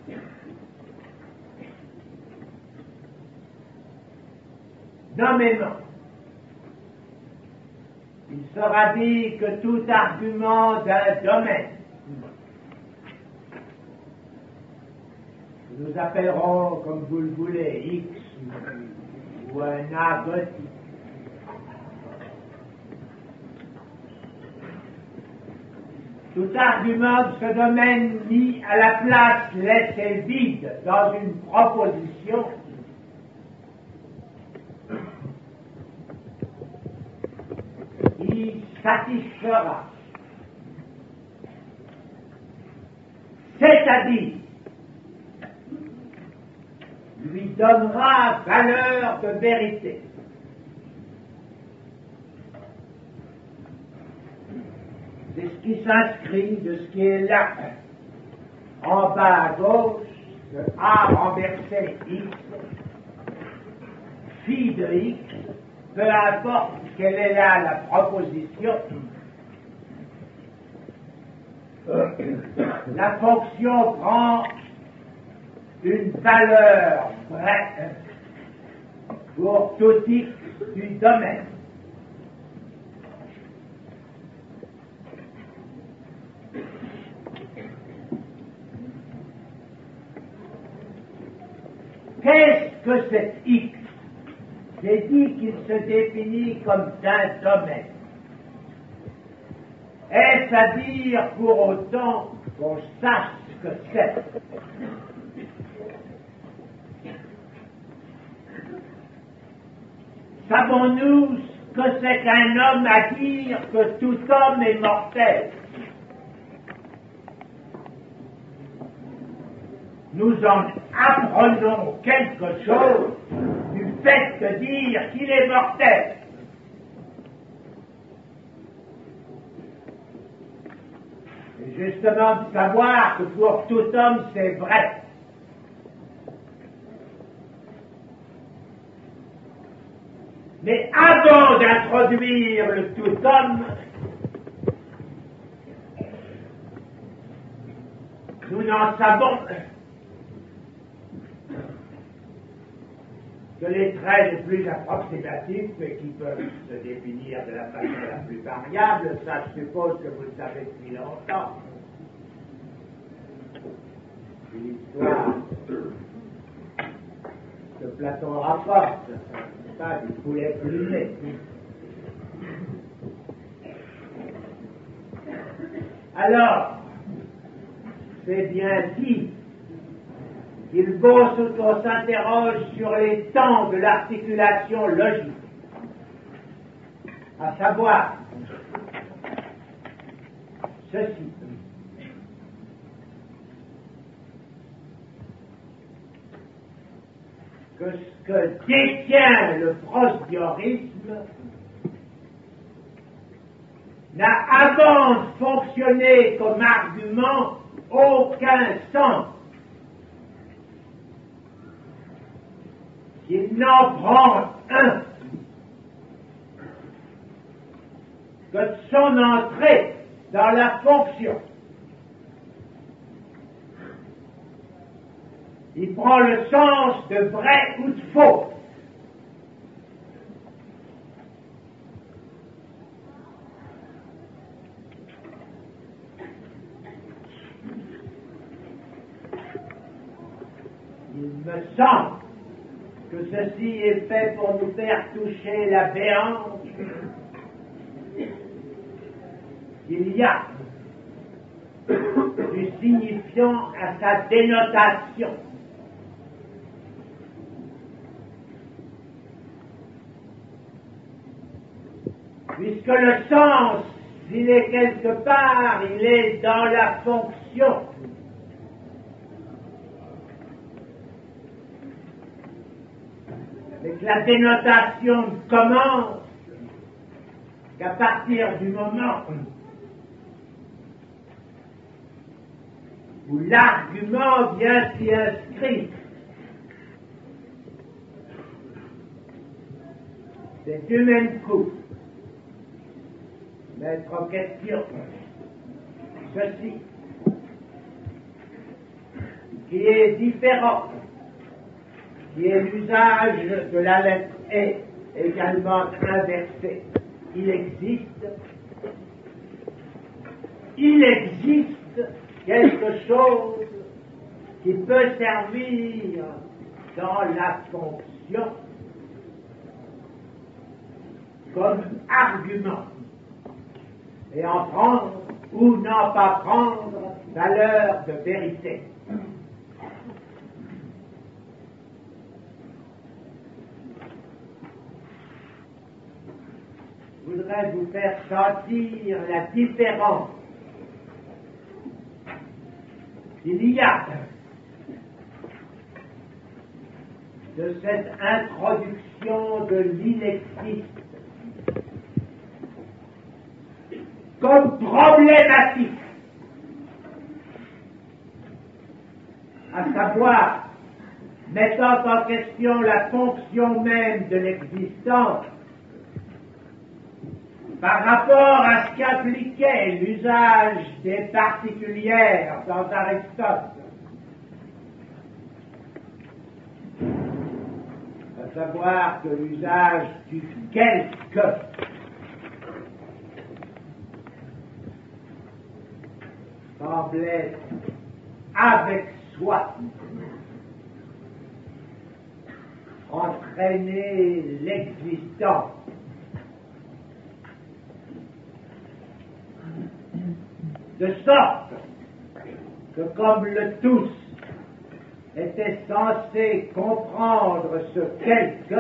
Nommément, il sera dit que tout argument d'un domaine, que nous appellerons, comme vous le voulez, X ou un A gothique, tout argument de ce domaine mis à la place laissé vide dans une proposition y satisfera. C'est-à-dire, lui donnera valeur de vérité. C'est ce qui s'inscrit de ce qui est là, en bas à gauche, de A renversé X, phi de X, peu importe quelle est là la proposition, la fonction prend une valeur vraie pour tout X du domaine. Qu'est-ce que cet X? J'ai dit qu'il se définit comme d'un domaine. Est-ce à dire pour autant qu'on sache ce que c'est? Savons-nous ce que c'est qu'un homme à dire que tout homme est mortel? Nous en apprenons quelque chose du fait de dire qu'il est mortel. Et justement de savoir que pour tout homme c'est vrai. Mais avant d'introduire le tout homme, nous n'en savons que les traits les plus approximatifs, mais qui peuvent se définir de la façon la plus variable, ça je suppose que vous le savez depuis longtemps. C'est l'histoire que Platon rapporte, c'est pas du poulet plumé. Alors, c'est bien dit qu'il vaut ce qu'on s'interroge sur les temps de l'articulation logique, à savoir ceci. Que ce que détient le prosdiorisme n'a avant de fonctionné comme argument aucun sens. Il n'en prend un que de son entrée dans la fonction. Il prend le sens de vrai ou de faux. Il me semble que ceci est fait pour nous faire toucher la béance. Il y a du signifiant à sa dénotation. Puisque le sens, s'il est quelque part, il est dans la fonction. Mais que la dénotation commence qu'à partir du moment où l'argument vient s'y inscrire, c'est du même coup mettre en question ceci, qui est différent, qui est l'usage de la lettre E, également inversée. Il existe, il existe quelque chose qui peut servir dans la fonction comme argument et en prendre ou n'en pas prendre valeur de vérité. Je voudrais vous faire sentir la différence qu'il y a de cette introduction de l'inexiste comme problématique, à savoir mettant en question la fonction même de l'existence par rapport à ce qu'impliquait l'usage des particulières dans Aristote, à savoir que l'usage du quelque semblait avec soi entraîner l'existence. De sorte que comme le tous était censé comprendre ce quelque,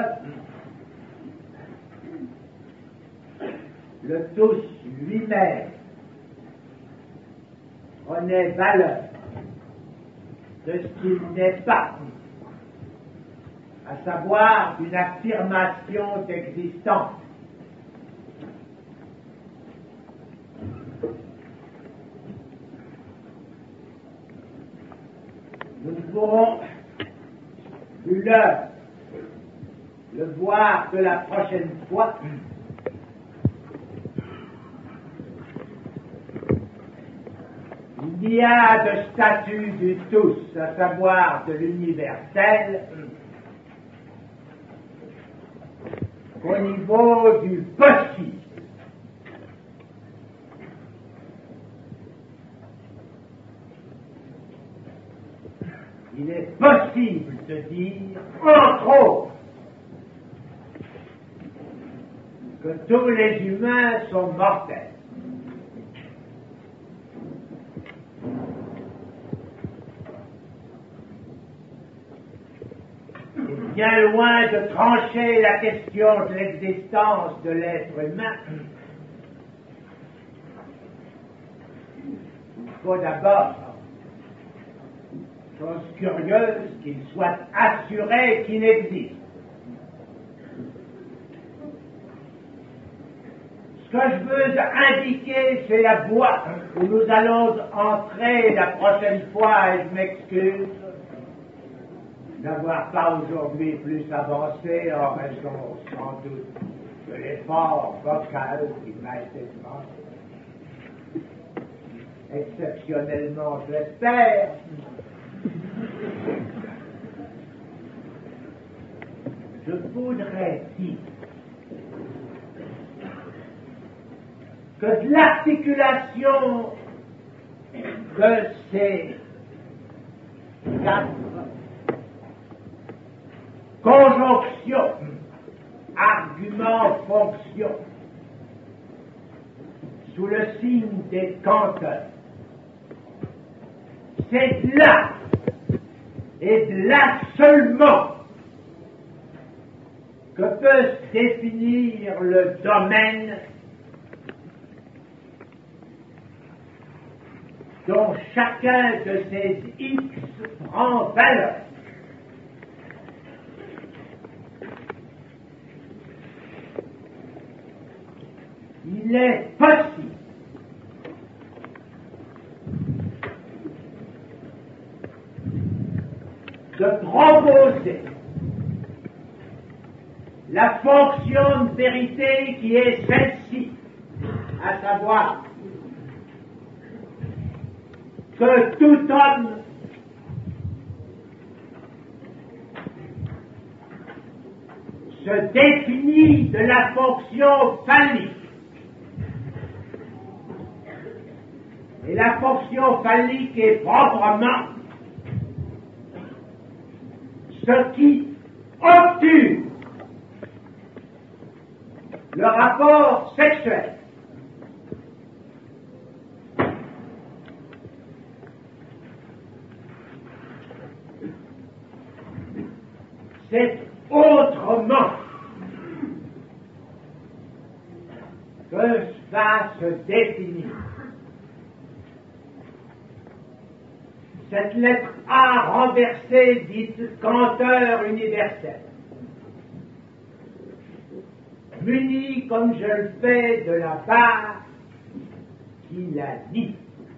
le tous lui-même prenait valeur de ce qu'il n'est pas, à savoir d'une affirmation d'existence. Nous pourrons, vu l'heure, le voir que la prochaine fois. Il y a de statut du tous, à savoir de l'universel, au niveau du possible. Il est possible de dire, entre autres, que tous les humains sont mortels. Et bien loin de trancher la question de l'existence de l'être humain, il faut d'abord, chose curieuse, qu'il soit assuré qu'il existe. Ce que je veux indiquer, c'est la voie où nous allons entrer la prochaine fois, et je m'excuse d'avoir pas aujourd'hui plus avancé en raison sans doute de l'effort vocal qui m'a été demandé. Exceptionnellement, je l'espère. Je voudrais dire que de l'articulation de ces quatre conjonctions, arguments, fonctions, sous le signe des canteurs, c'est de là, et de là seulement, que peut se définir le domaine dont chacun de ces X prend valeur. il est possible de proposer la fonction de vérité qui est celle-ci, à savoir que tout homme se définit de la fonction phallique. Et la fonction phallique est proprement ce qui obture le rapport sexuel. C'est autrement que va se définir cette lettre A renversée, dite canteur universel, munie comme je le fais de la part qui l'a dit.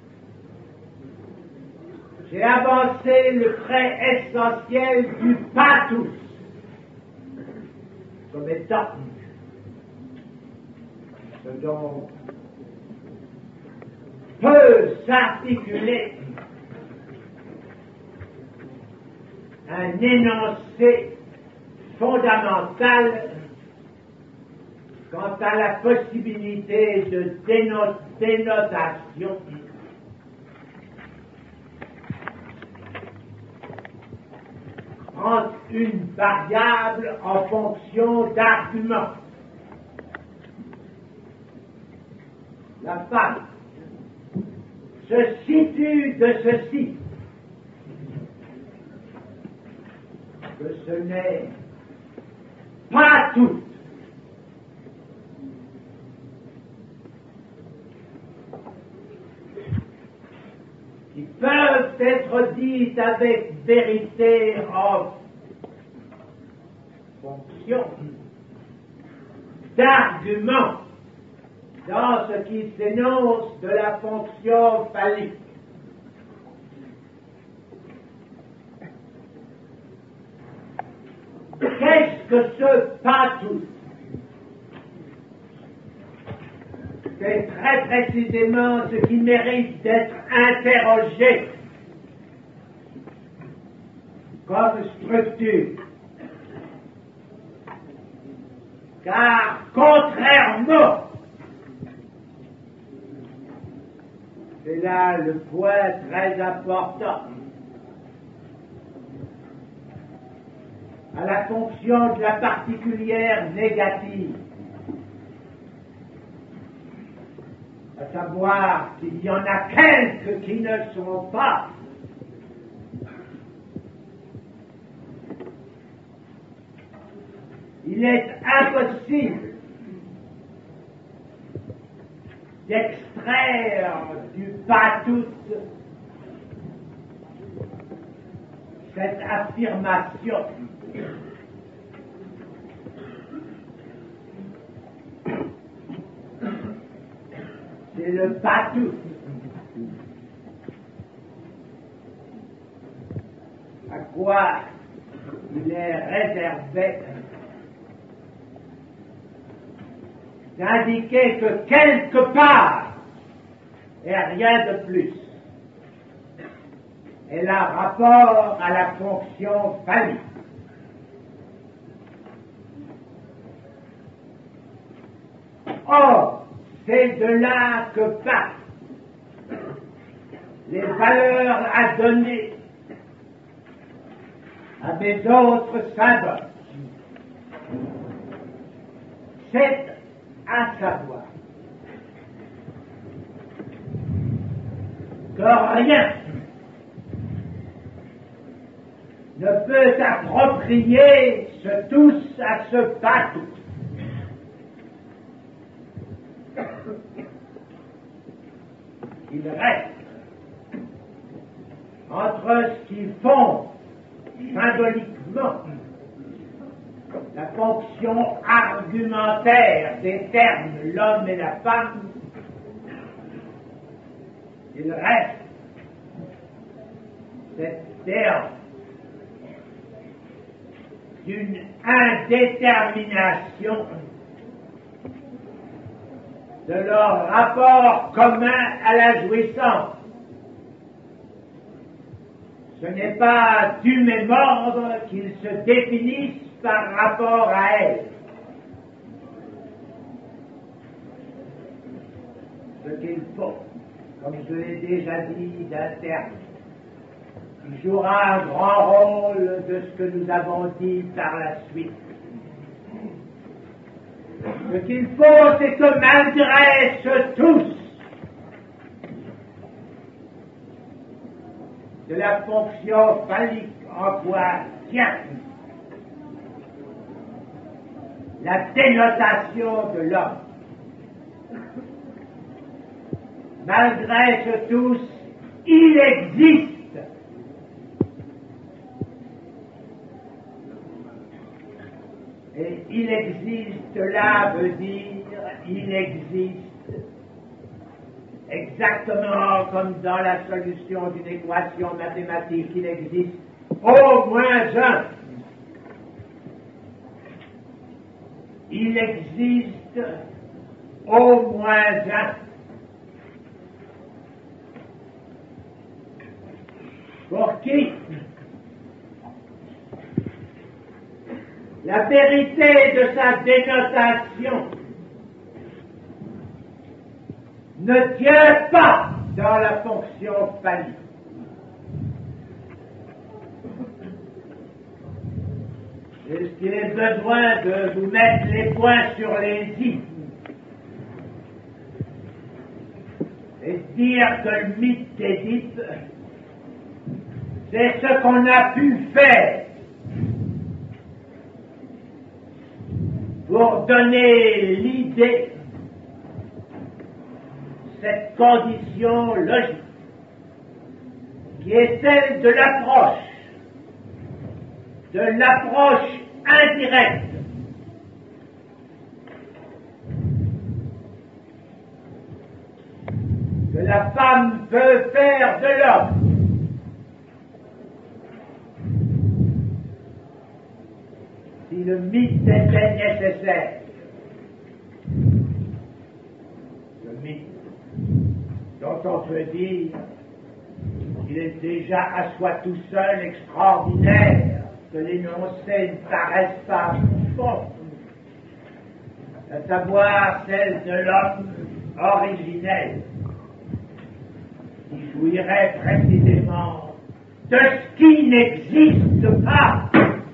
J'ai avancé le trait essentiel du pathos comme étant ce dont peut s'articuler un énoncé fondamental quant à la possibilité de déno- dénotation entre une variable en fonction d'arguments. La femme se situe de ceci, que ce n'est pas tout. Qui peuvent être dites avec vérité en fonction d'arguments dans ce qui s'énonce de la fonction phallique. Qu'est-ce que ce pathos? C'est très précisément ce qui mérite d'être interrogé comme structure. Car contrairement, c'est là le point très important, à la fonction de la particulière négative, à savoir qu'il y en a quelques qui ne sont pas. Il est impossible d'extraire du pathos cette affirmation. C'est le pathos à quoi il est réservé d'indiquer que quelque part, et rien de plus, elle a rapport à la fonction phallique. Or, c'est de là que partent les valeurs à donner à mes autres symboles. C'est à savoir que rien ne peut approprier ce tous à ce pathos. Il reste entre ce qu'ils font symboliquement la fonction argumentaire des termes l'homme et la femme, il reste cette séance d'une indétermination de leur rapport commun à la jouissance. Ce n'est pas du même ordre qu'ils se définissent par rapport à elle. Ce qu'il faut, comme je l'ai déjà dit, d'un terme qui jouera un grand rôle de ce que nous avons dit par la suite. Ce qu'il faut, c'est que malgré ce tous, de la fonction phallique emploie tient la dénotation de l'homme. Malgré ce tous, il existe et il existe là veut dire il existe exactement comme dans la solution d'une équation mathématique, il existe au moins un. Il existe au moins un. Pour qui la vérité de sa dénotation ne tient pas dans la fonction phallique. Est-ce qu'il est besoin de vous mettre les points sur les i et dire que le mythe d'Édipe, c'est ce qu'on a pu faire pour donner l'idée, cette condition logique, qui est celle de l'approche, de l'approche indirecte, que la femme peut faire de l'homme. Si le mythe était nécessaire, le mythe dont on peut dire qu'il est déjà à soi tout seul extraordinaire, que l'énoncé ne paraisse pas bon, à savoir celle de l'homme originel, qui jouirait précisément de ce qui n'existe pas,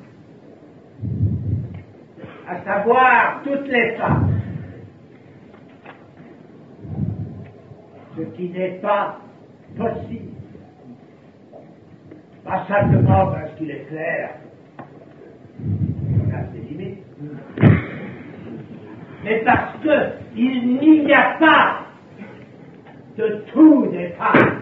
à savoir toutes les femmes, ce qui n'est pas possible, pas simplement parce qu'il est clair, on a ses limites, mais parce qu'il n'y a pas de tout des femmes.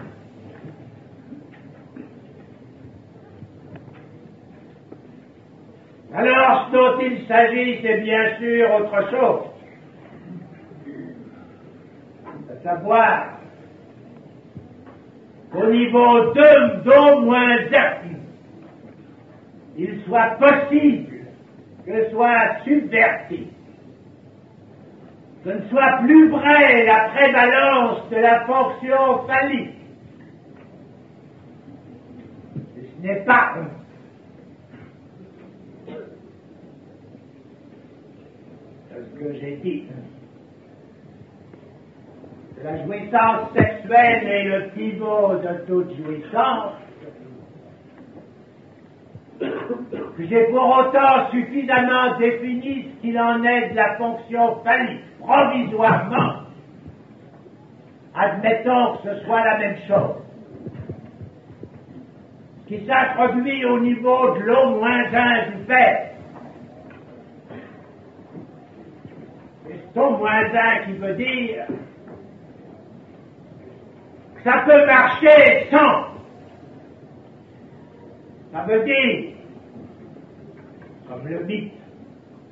Alors, ce dont il s'agit, c'est bien sûr autre chose. À savoir qu'au niveau de d'au moins un, il soit possible que soit subverti, que ne soit plus vrai la prévalence de la fonction phallique. Et ce n'est pas ce que j'ai dit. La jouissance sexuelle est le pivot de toute jouissance. J'ai pour autant suffisamment défini ce qu'il en est de la fonction phallique, provisoirement. Admettons que ce soit la même chose. Ce qui s'introduit au niveau de l'au moins un du fait. Et c'est au moins un qui veut dire que ça peut marcher sans. Ça veut dire, comme le mythe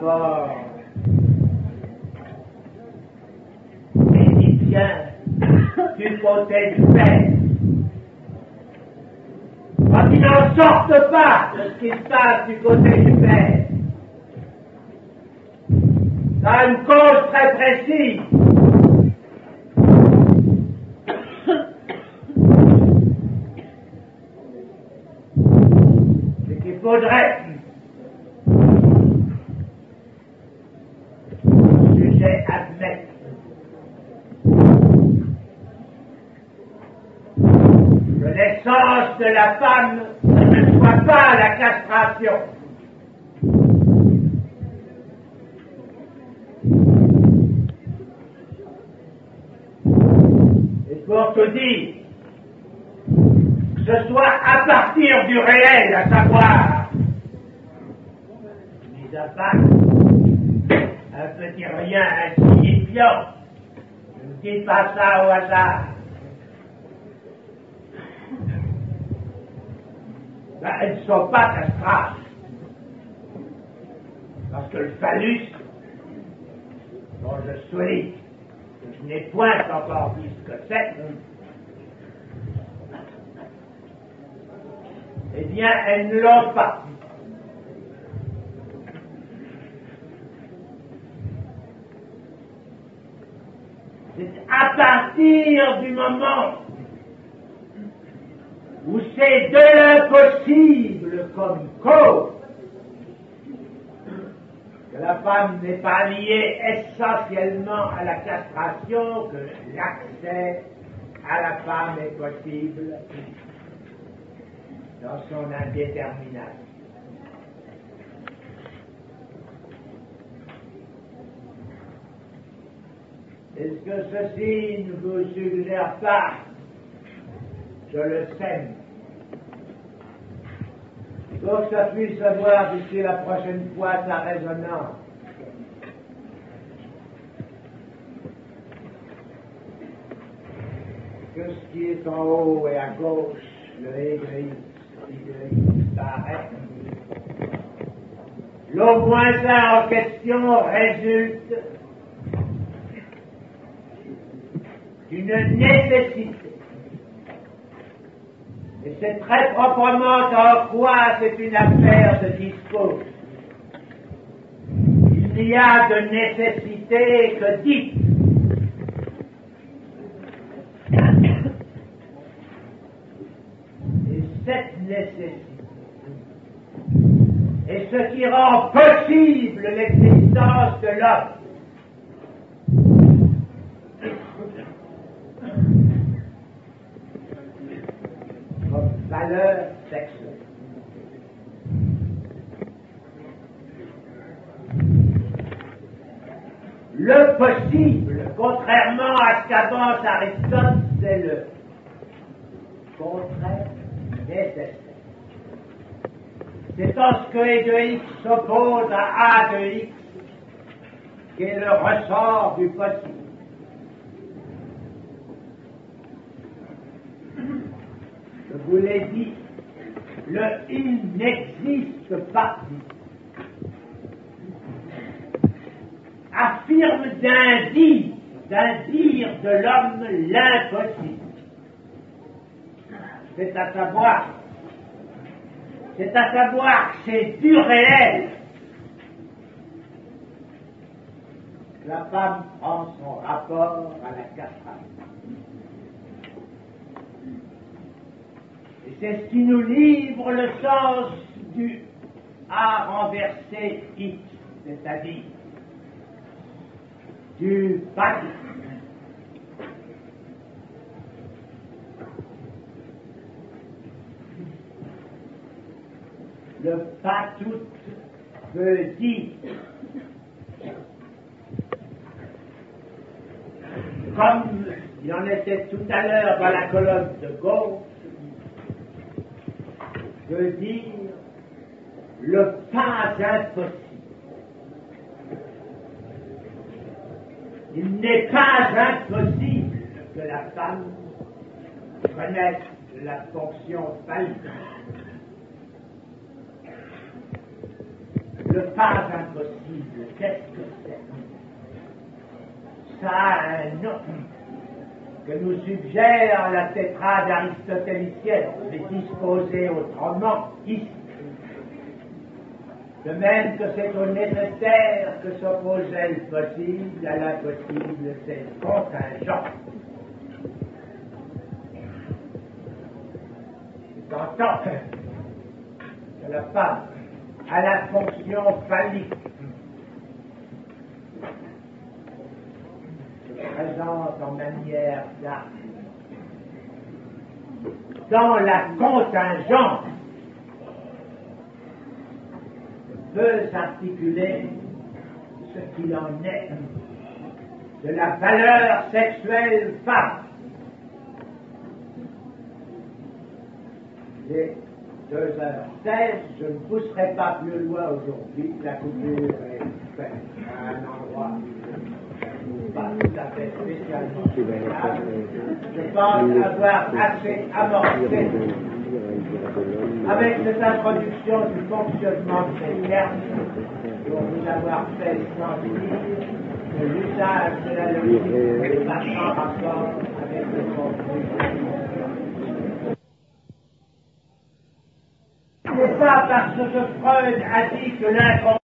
rapport égyptien du côté du père. Quand ils n'en sortent pas de ce qui se passe du côté du père, ça a une cause très précise. C'est qu'il faudrait le sujet admettre que l'essence de la femme ne soit pas la castration. Et pour te dire, que ce soit à partir du réel, à savoir, mis à part un petit rien insignifiant, je ne dis pas ça au hasard. Ben, elles ne sont pas castrables. Parce que le phallus, dont je souligne que je n'ai point encore vu ce que c'est, eh bien, elles ne l'ont pas. C'est à partir du moment où c'est de l'impossible comme cause que la femme n'est pas liée essentiellement à la castration, que l'accès à la femme est possible dans son indétermination. Est-ce que ceci ne vous suggère pas, je le sème, pour que ça puisse avoir d'ici la prochaine fois sa résonance? Que ce qui est en haut et à gauche, le égoïsme, l'égoïsme paraît. L'au moins ça en question résulte d'une nécessité. Et c'est très proprement en quoi c'est une affaire de discours. Il n'y a de nécessité que dite. Et cette nécessité est ce qui rend possible l'existence de l'homme. Comme valeur sexuelle. Le possible, contrairement à ce qu'avance Aristote, c'est le contraire nécessaire. C'est en ce que E de X s'oppose à A de X qu'est le ressort du possible. Je vous l'ai dit, le il n'existe pas affirme d'un dire, d'un dire de l'homme l'impossible. C'est à savoir, c'est à savoir que c'est du réel. La femme prend son rapport à la castration. Et c'est ce qui nous livre le sens du A renversé X, c'est-à-dire du pas. Le pas tout veut dire, comme il en était tout à l'heure dans la colonne de gauche, veut dire le pas impossible. Il n'est pas impossible que la femme connaisse la fonction phallique. le pas impossible, qu'est-ce que c'est? Ça a un nom que nous suggère la tétrade aristotélicienne, mais disposée autrement ici. De même que c'est au nécessaire que s'opposait le possible à l'impossible, c'est le contingent. C'est tant que la femme a la fonction phallique se présente en manière d'arc. Dans la contingence peut s'articuler ce qu'il en est de la valeur sexuelle femme. J'ai deux heures seize, je ne pousserai pas plus loin aujourd'hui, la coupure est faite à un endroit pas tout à fait spécialement spécial. Je pense avoir assez amorcé avec cette introduction du fonctionnement de ces termes pour vous avoir fait sentir que l'usage de la logique est pas sans rapport avec le contenu. C'est pas parce que Freud a dit que l'inconscient